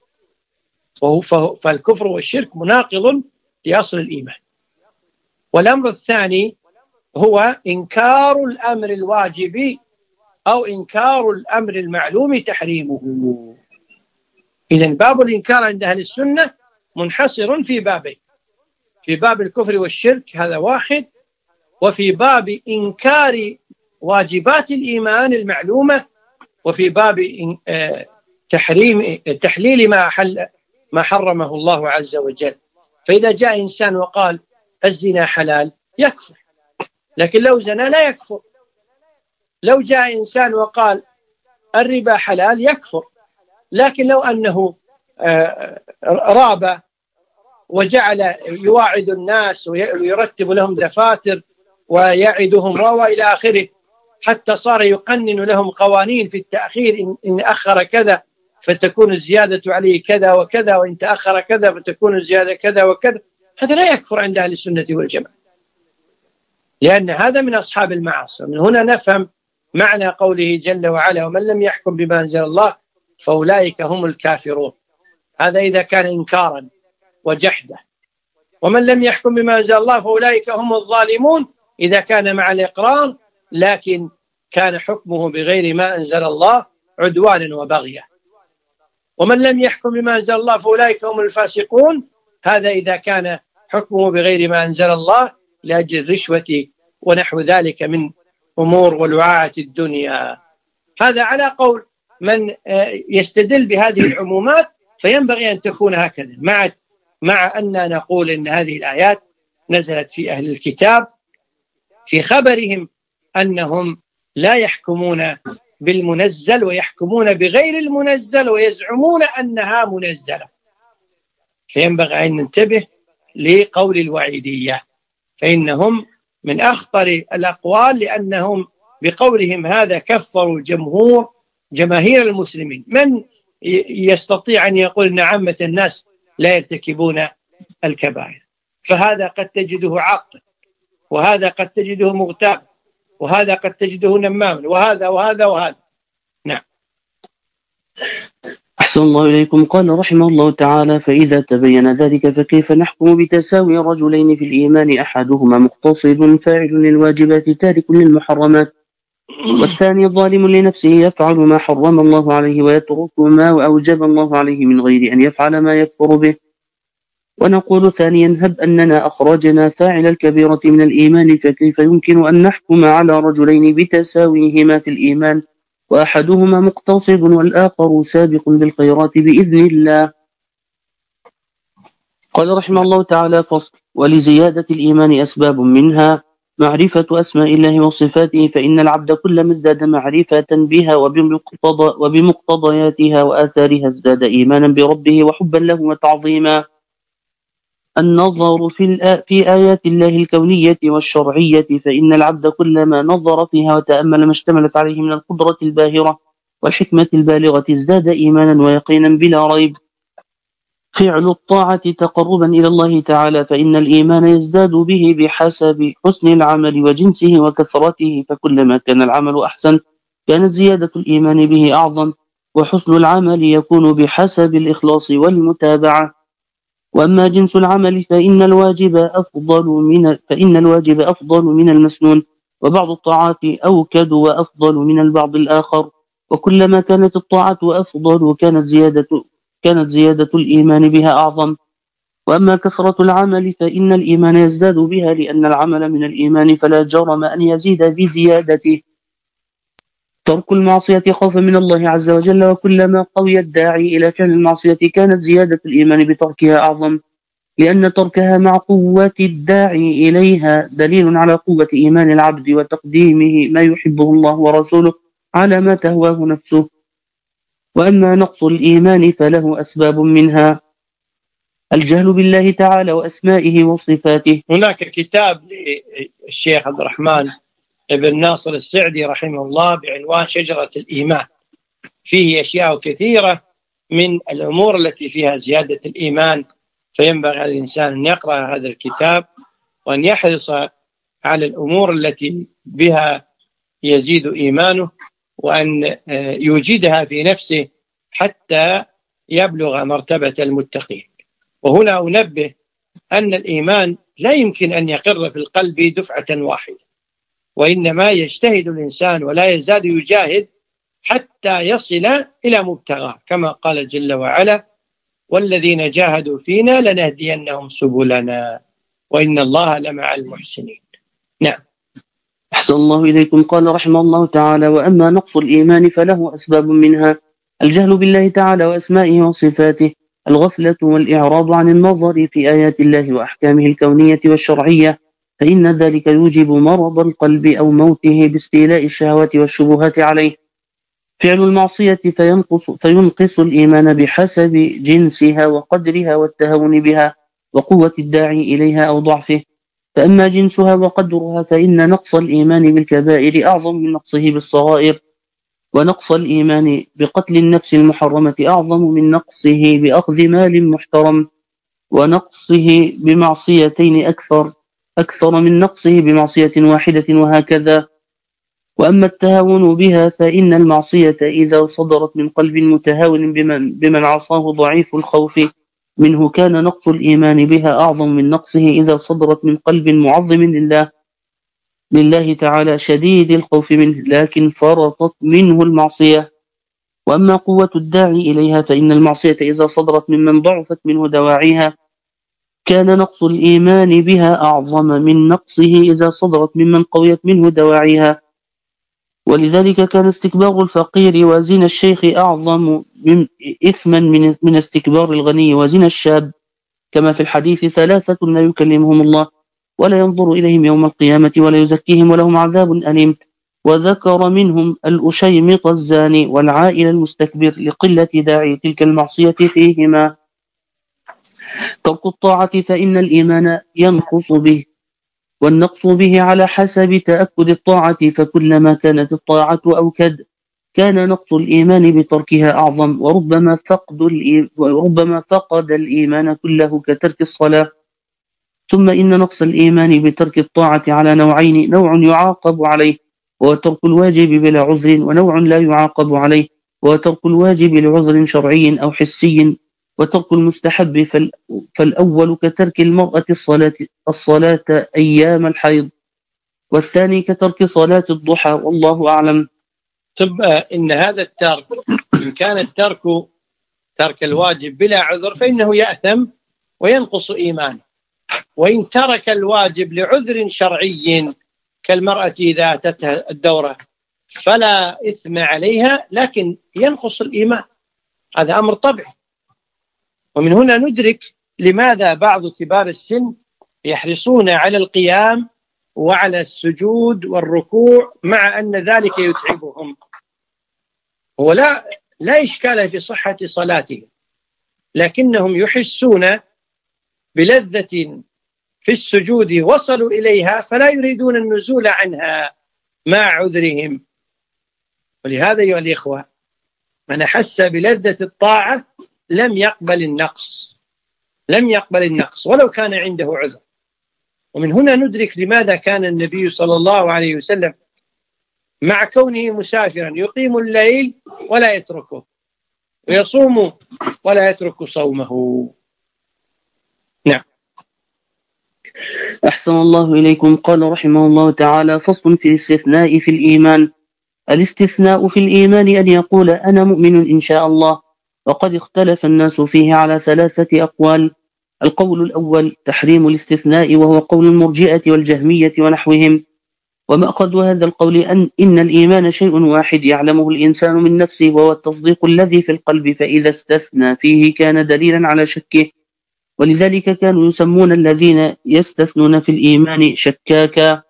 فالكفر والشرك مناقض لأصل الإيمان. والأمر الثاني هو إنكار الأمر الواجب أو إنكار الأمر المعلوم تحريمه. إذن باب الإنكار عند أهل السنة منحصر في بابين: في باب الكفر والشرك هذا واحد، وفي باب إنكار واجبات الإيمان المعلومة، وفي باب تحليل ما حرمه الله عز وجل. فإذا جاء إنسان وقال الزنا حلال يكفر، لكن لو زنا لا يكفر. لو جاء إنسان وقال الربا حلال يكفر، لكن لو أنه راب وجعل يواعد الناس ويرتب لهم دفاتر ويعدهم وإلى آخره، حتى صار يقنن لهم قوانين في التأخير: إن أخر كذا فتكون الزيادة عليه كذا وكذا، وإن تأخر كذا فتكون الزيادة كذا وكذا، هذا لا يكفر عند أهل السنة والجماعة، لأن هذا من أصحاب المعاصي. من هنا نفهم معنى قوله جل وعلا: ومن لم يحكم بما أنزل الله فأولئك هم الكافرون. هذا إذا كان إنكارا وجحدا. ومن لم يحكم بما أنزل الله فأولئك هم الظالمون إذا كان مع الإقرار لكن كان حكمه بغير ما أنزل الله عدوانا وبغيا. ومن لم يحكم بما أنزل الله فأولئك هم الفاسقون، هذا إذا كان حكمه بغير ما أنزل الله لأجل الرشوة ونحو ذلك من أمور ولعاعة الدنيا. هذا على قول من يستدل بهذه العمومات، فينبغي أن تكون هكذا، مع أن نقول إن هذه الآيات نزلت في أهل الكتاب في خبرهم أنهم لا يحكمون بالمنزل ويحكمون بغير المنزل ويزعمون أنها منزلة، فينبغي أن ننتبه لقول الوعيدية، فإنهم من أخطر الأقوال، لأنهم بقولهم هذا كفروا جماهير المسلمين. من يستطيع أن يقول أن عامة الناس لا يرتكبون الكبائر؟ فهذا قد تجده عاقل، وهذا قد تجده مغتاب، وهذا قد تجده نماما، وهذا وهذا وهذا. نعم. أحسن الله إليكم. قال رحمه الله تعالى: فإذا تبين ذلك فكيف نحكم بتساوي رجلين في الإيمان، أحدهما مقتصد فاعل للواجبات تارك للمحرمات، والثاني ظالم لنفسه يفعل ما حرم الله عليه ويترك ما أوجب الله عليه من غير أن يفعل ما يكفر به. ونقول ثانيا: هب أننا أخرجنا فاعل الكبيرة من الإيمان، فكيف يمكن أن نحكم على رجلين بتساويهما في الإيمان وأحدهما مقتصد والآخر سابق بالخيرات بإذن الله؟ قال رحمه الله تعالى: فصل. ولزيادة الإيمان أسباب، منها معرفة أسماء الله وصفاته، فإن العبد كلما ازداد معرفة بها وبمقتضياتها وآثارها ازداد إيمانا بربه وحبا له وتعظيما. النظر في آيات الله الكونية والشرعية، فإن العبد كلما نظر فيها وتأمل ما اشتملت عليه من القدرة الباهرة والحكمة البالغة ازداد إيمانا ويقينا بلا ريب. فعل الطاعة تقربا إلى الله تعالى، فإن الإيمان يزداد به بحسب حسن العمل وجنسه وكثرته، فكلما كان العمل أحسن كانت زيادة الإيمان به أعظم، وحسن العمل يكون بحسب الإخلاص والمتابعة. وأما جنس العمل فإن الواجب أفضل من المسنون، وبعض الطاعات أوكد وأفضل من البعض الآخر، وكلما كانت الطاعة أفضل كانت زيادة الإيمان بها أعظم. وأما كثرة العمل فإن الإيمان يزداد بها، لأن العمل من الإيمان فلا جرم أن يزيد بزيادته. ترك المعصية خوفا من الله عز وجل، وكلما قوي الداعي إلى فعل المعصية كانت زيادة الإيمان بتركها أعظم، لأن تركها مع قوة الداعي إليها دليل على قوة إيمان العبد وتقديمه ما يحبه الله ورسوله على ما تهواه نفسه. وأما نقص الإيمان فله أسباب، منها الجهل بالله تعالى وأسمائه وصفاته. هناك كتاب للشيخ عبد الرحمن بن ناصر السعدي رحمه الله بعنوان شجرة الإيمان، فيه أشياء كثيرة من الأمور التي فيها زيادة الإيمان، فينبغي على الإنسان أن يقرأ هذا الكتاب وأن يحرص على الأمور التي بها يزيد إيمانه، وأن يوجدها في نفسه حتى يبلغ مرتبة المتقين. وهنا أنبه أن الإيمان لا يمكن أن يقر في القلب دفعة واحدة، وإنما يجتهد الإنسان ولا يزال يجاهد حتى يصل إلى مبتغاه، كما قال جل وعلا: والذين جاهدوا فينا لنهدينهم سبلنا وإن الله لمع المحسنين. نعم. أحسن الله إليكم. قال رحمه الله تعالى: وأما نقص الإيمان فله أسباب، منها الجهل بالله تعالى وأسمائه وصفاته، الغفلة والإعراض عن النظر في آيات الله وأحكامه الكونية والشرعية، فإن ذلك يوجب مرض القلب أو موته باستيلاء الشهوات والشبهات عليه. فعل المعصية فينقص الإيمان بحسب جنسها وقدرها والتهون بها وقوة الداعي إليها أو ضعفه. فأما جنسها وقدرها فإن نقص الإيمان بالكبائر أعظم من نقصه بالصغائر، ونقص الإيمان بقتل النفس المحرمة أعظم من نقصه بأخذ مال محترم، ونقصه بمعصيتين أكثر من نقصه بمعصية واحدة، وهكذا. وأما التهاون بها فإن المعصية إذا صدرت من قلب متهاون بمن عصاه ضعيف الخوف منه كان نقص الإيمان بها أعظم من نقصه إذا صدرت من قلب معظم لله تعالى شديد الخوف منه لكن فرطت منه المعصية. وأما قوة الداعي إليها فإن المعصية إذا صدرت ممن ضعفت منه دواعيها كان نقص الإيمان بها أعظم من نقصه إذا صدرت ممن قويت منه دواعيها. ولذلك كان استكبار الفقير وزنا الشيخ أعظم إثما من استكبار الغني وزنا الشاب، كما في الحديث: ثلاثة لا يكلمهم الله ولا ينظر إليهم يوم القيامة ولا يزكيهم ولهم عذاب أليم. وذكر منهم الأشيمط الزاني والعائل المستكبر لقلة داعي تلك المعصية فيهما. ترك الطاعة فإن الإيمان ينقص به، والنقص به على حسب تأكد الطاعة، فكلما كانت الطاعة أوكد كان نقص الإيمان بتركها أعظم، وربما فقد الإيمان كله كترك الصلاة. ثم إن نقص الإيمان بترك الطاعة على نوعين: نوع يعاقب عليه وهو ترك الواجب بلا عذر، ونوع لا يعاقب عليه وترك الواجب لعذر شرعي أو حسي، وترك المستحب فالأول كترك المرأة الصلاة أيام الحيض، والثاني كترك صلاة الضحى، والله أعلم. ثم إن هذا الترك إن كان الترك ترك الواجب بلا عذر فإنه يأثم وينقص إيمانه، وإن ترك الواجب لعذر شرعي كالمرأة إذا أتتها الدورة فلا إثم عليها، لكن ينقص الإيمان، هذا أمر طبيعي. ومن هنا ندرك لماذا بعض كبار السن يحرصون على القيام وعلى السجود والركوع مع أن ذلك يتعبهم، لا إشكال في صحة صلاتهم، لكنهم يحسون بلذة في السجود وصلوا إليها فلا يريدون النزول عنها مع عذرهم. ولهذا أيها الإخوة، من أحس بلذة الطاعة لم يقبل النقص ولو كان عنده عذر. ومن هنا ندرك لماذا كان النبي صلى الله عليه وسلم مع كونه مسافرا يقيم الليل ولا يتركه، ويصوم ولا يترك صومه. نعم. أحسن الله إليكم. قال رحمه الله تعالى: فصل في الاستثناء في الإيمان. الاستثناء في الإيمان أن يقول أنا مؤمن إن شاء الله، وقد اختلف الناس فيه على 3 أقوال. القول الأول تحريم الاستثناء، وهو قول المرجئة والجهمية ونحوهم. ومأخذ هذا القول إن الإيمان شيء واحد يعلمه الإنسان من نفسه، وهو التصديق الذي في القلب، فإذا استثنى فيه كان دليلا على شكه، ولذلك كانوا يسمون الذين يستثنون في الإيمان شكاكا.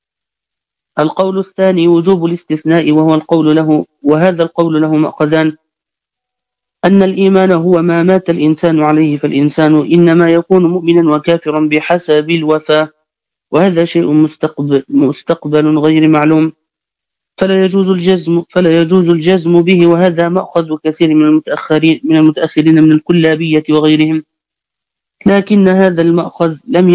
القول الثاني وجوب الاستثناء، وهذا القول له مأخذان: أن الإيمان هو ما مات الإنسان عليه، فالإنسان إنما يكون مؤمنا وكافرا بحسب الوفاة، وهذا شيء مستقبل غير معلوم، فلا يجوز الجزم به، وهذا مأخذ كثير من المتأخرين من الكلابية وغيرهم. لكن هذا المأخذ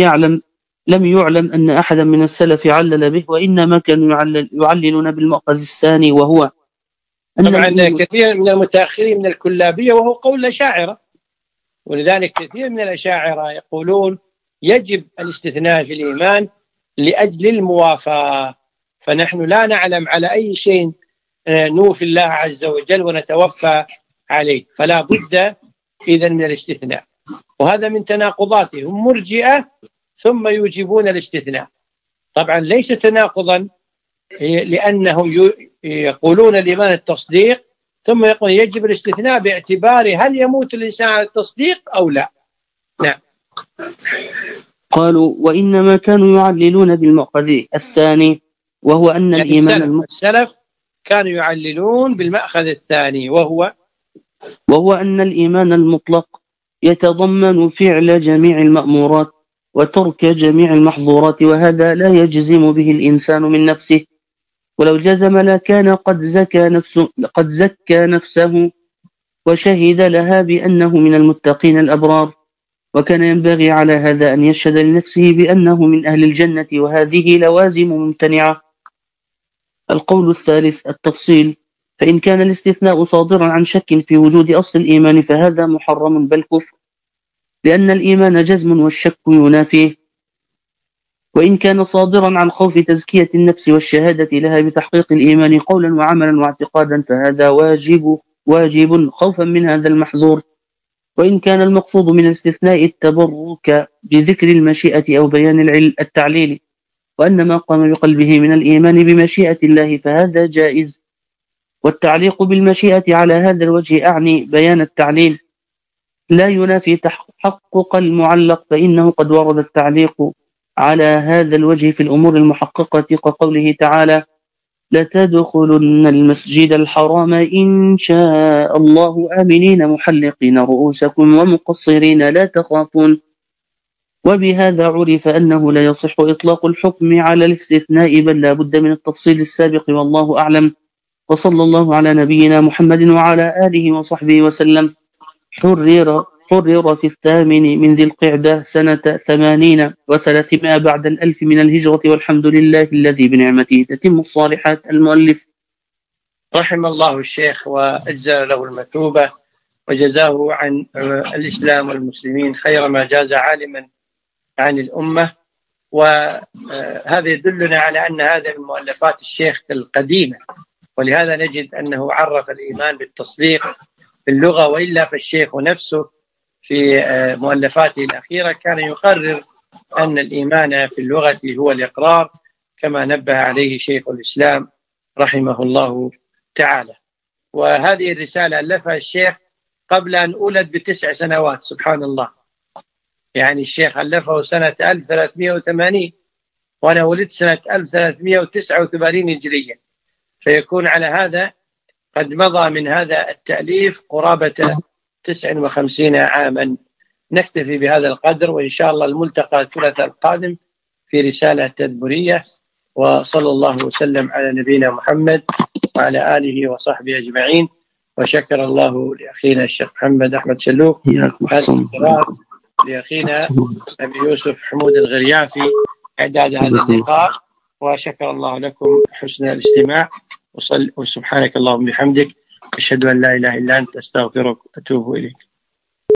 لم يعلم أن أحدا من السلف علل به، وإنما كانوا يعللون بالمأخذ الثاني، وهو طبعا كثير من المتأخرين من الكلابية وهو قول الأشاعرة، ولذلك كثير من الأشاعرة يقولون يجب الاستثناء في الإيمان لأجل الموافاة، فنحن لا نعلم على أي شيء نوفي الله عز وجل ونتوفى عليه، فلا بد إذن من الاستثناء. وهذا من تناقضاتهم، هم مرجئة ثم يوجبون الاستثناء. طبعا ليس تناقضا، لأنهم يقولون الإيمان التصديق ثم يقول يجب الاستثناء باعتبار هل يموت الإنسان على التصديق أو لا. نعم. قالوا وإنما كانوا يعللون بالمأخذ الثاني، وهو أن يعني الإيمان السلف كانوا يعللون بالمأخذ الثاني، وهو أن الإيمان المطلق يتضمن فعل جميع المأمورات وترك جميع المحظورات، وهذا لا يجزم به الإنسان من نفسه، ولو جزم لكان قد زكى نفسه وشهد لها بأنه من المتقين الأبرار، وكان ينبغي على هذا أن يشهد لنفسه بأنه من أهل الجنة، وهذه لوازم ممتنعة. القول الثالث التفصيل، فإن كان الاستثناء صادرا عن شك في وجود أصل الإيمان فهذا محرم بل كفر، لأن الإيمان جزم والشك ينافيه. وإن كان صادرا عن خوف تزكية النفس والشهادة لها بتحقيق الإيمان قولا وعملا واعتقادا فهذا واجب خوفا من هذا المحظور. وإن كان المقصود من الاستثناء التبرك بذكر المشيئة أو بيان التعليل، وأن ما قام بقلبه من الإيمان بمشيئة الله فهذا جائز. والتعليق بالمشيئة على هذا الوجه أعني بيان التعليل لا ينافي تحقق المعلق، فإنه قد ورد التعليق على هذا الوجه في الأمور المحققة كقوله تعالى: لتدخلن المسجد الحرام إن شاء الله آمنين محلقين رؤوسكم ومقصرين لا تخافون. وبهذا عرف أنه لا يصح إطلاق الحكم على الاستثناء، بل لا بد من التفصيل السابق، والله أعلم. وصلى الله على نبينا محمد وعلى آله وصحبه وسلم. حرر في 8 من ذي القعدة سنة 80 و300 بعد 1000 من الهجرة، والحمد لله الذي بنعمته تتم الصالحات. المؤلف. رحم الله الشيخ وأجزل له المثوبة وجزاه عن الإسلام والمسلمين خير ما جاز عالما عن الأمة. وهذا يدلنا على أن هذا من مؤلفات الشيخ القديمة، ولهذا نجد أنه عرف الإيمان بالتصديق في اللغة، وإلا فالشيخ نفسه في مؤلفاته الأخيرة كان يقرر أن الإيمان في اللغة هو الإقرار، كما نبه عليه شيخ الإسلام رحمه الله تعالى. وهذه الرسالة ألفها الشيخ قبل أن أولد ب9 سنوات، سبحان الله. يعني الشيخ ألفه سنة 1380 وأنا ولدت سنة 1389 هجريا، فيكون على هذا قد مضى من هذا التأليف قرابة 59 عاما. نكتفي بهذا القدر، وإن شاء الله الملتقى الثلاثاء القادم في رسالة تدبرية. وصلى الله وسلم على نبينا محمد وعلى آله وصحبه أجمعين. وشكر الله لأخينا الشيخ محمد أحمد شلوك، لأخينا أبي يوسف حمود الغريافي إعداد هذا اللقاء، وشكر الله لكم حسن الاستماع. وسبحانك اللهم وبحمدك، أشهد أن لا إله إلا أنت، أستغفرك وأتوب إليك.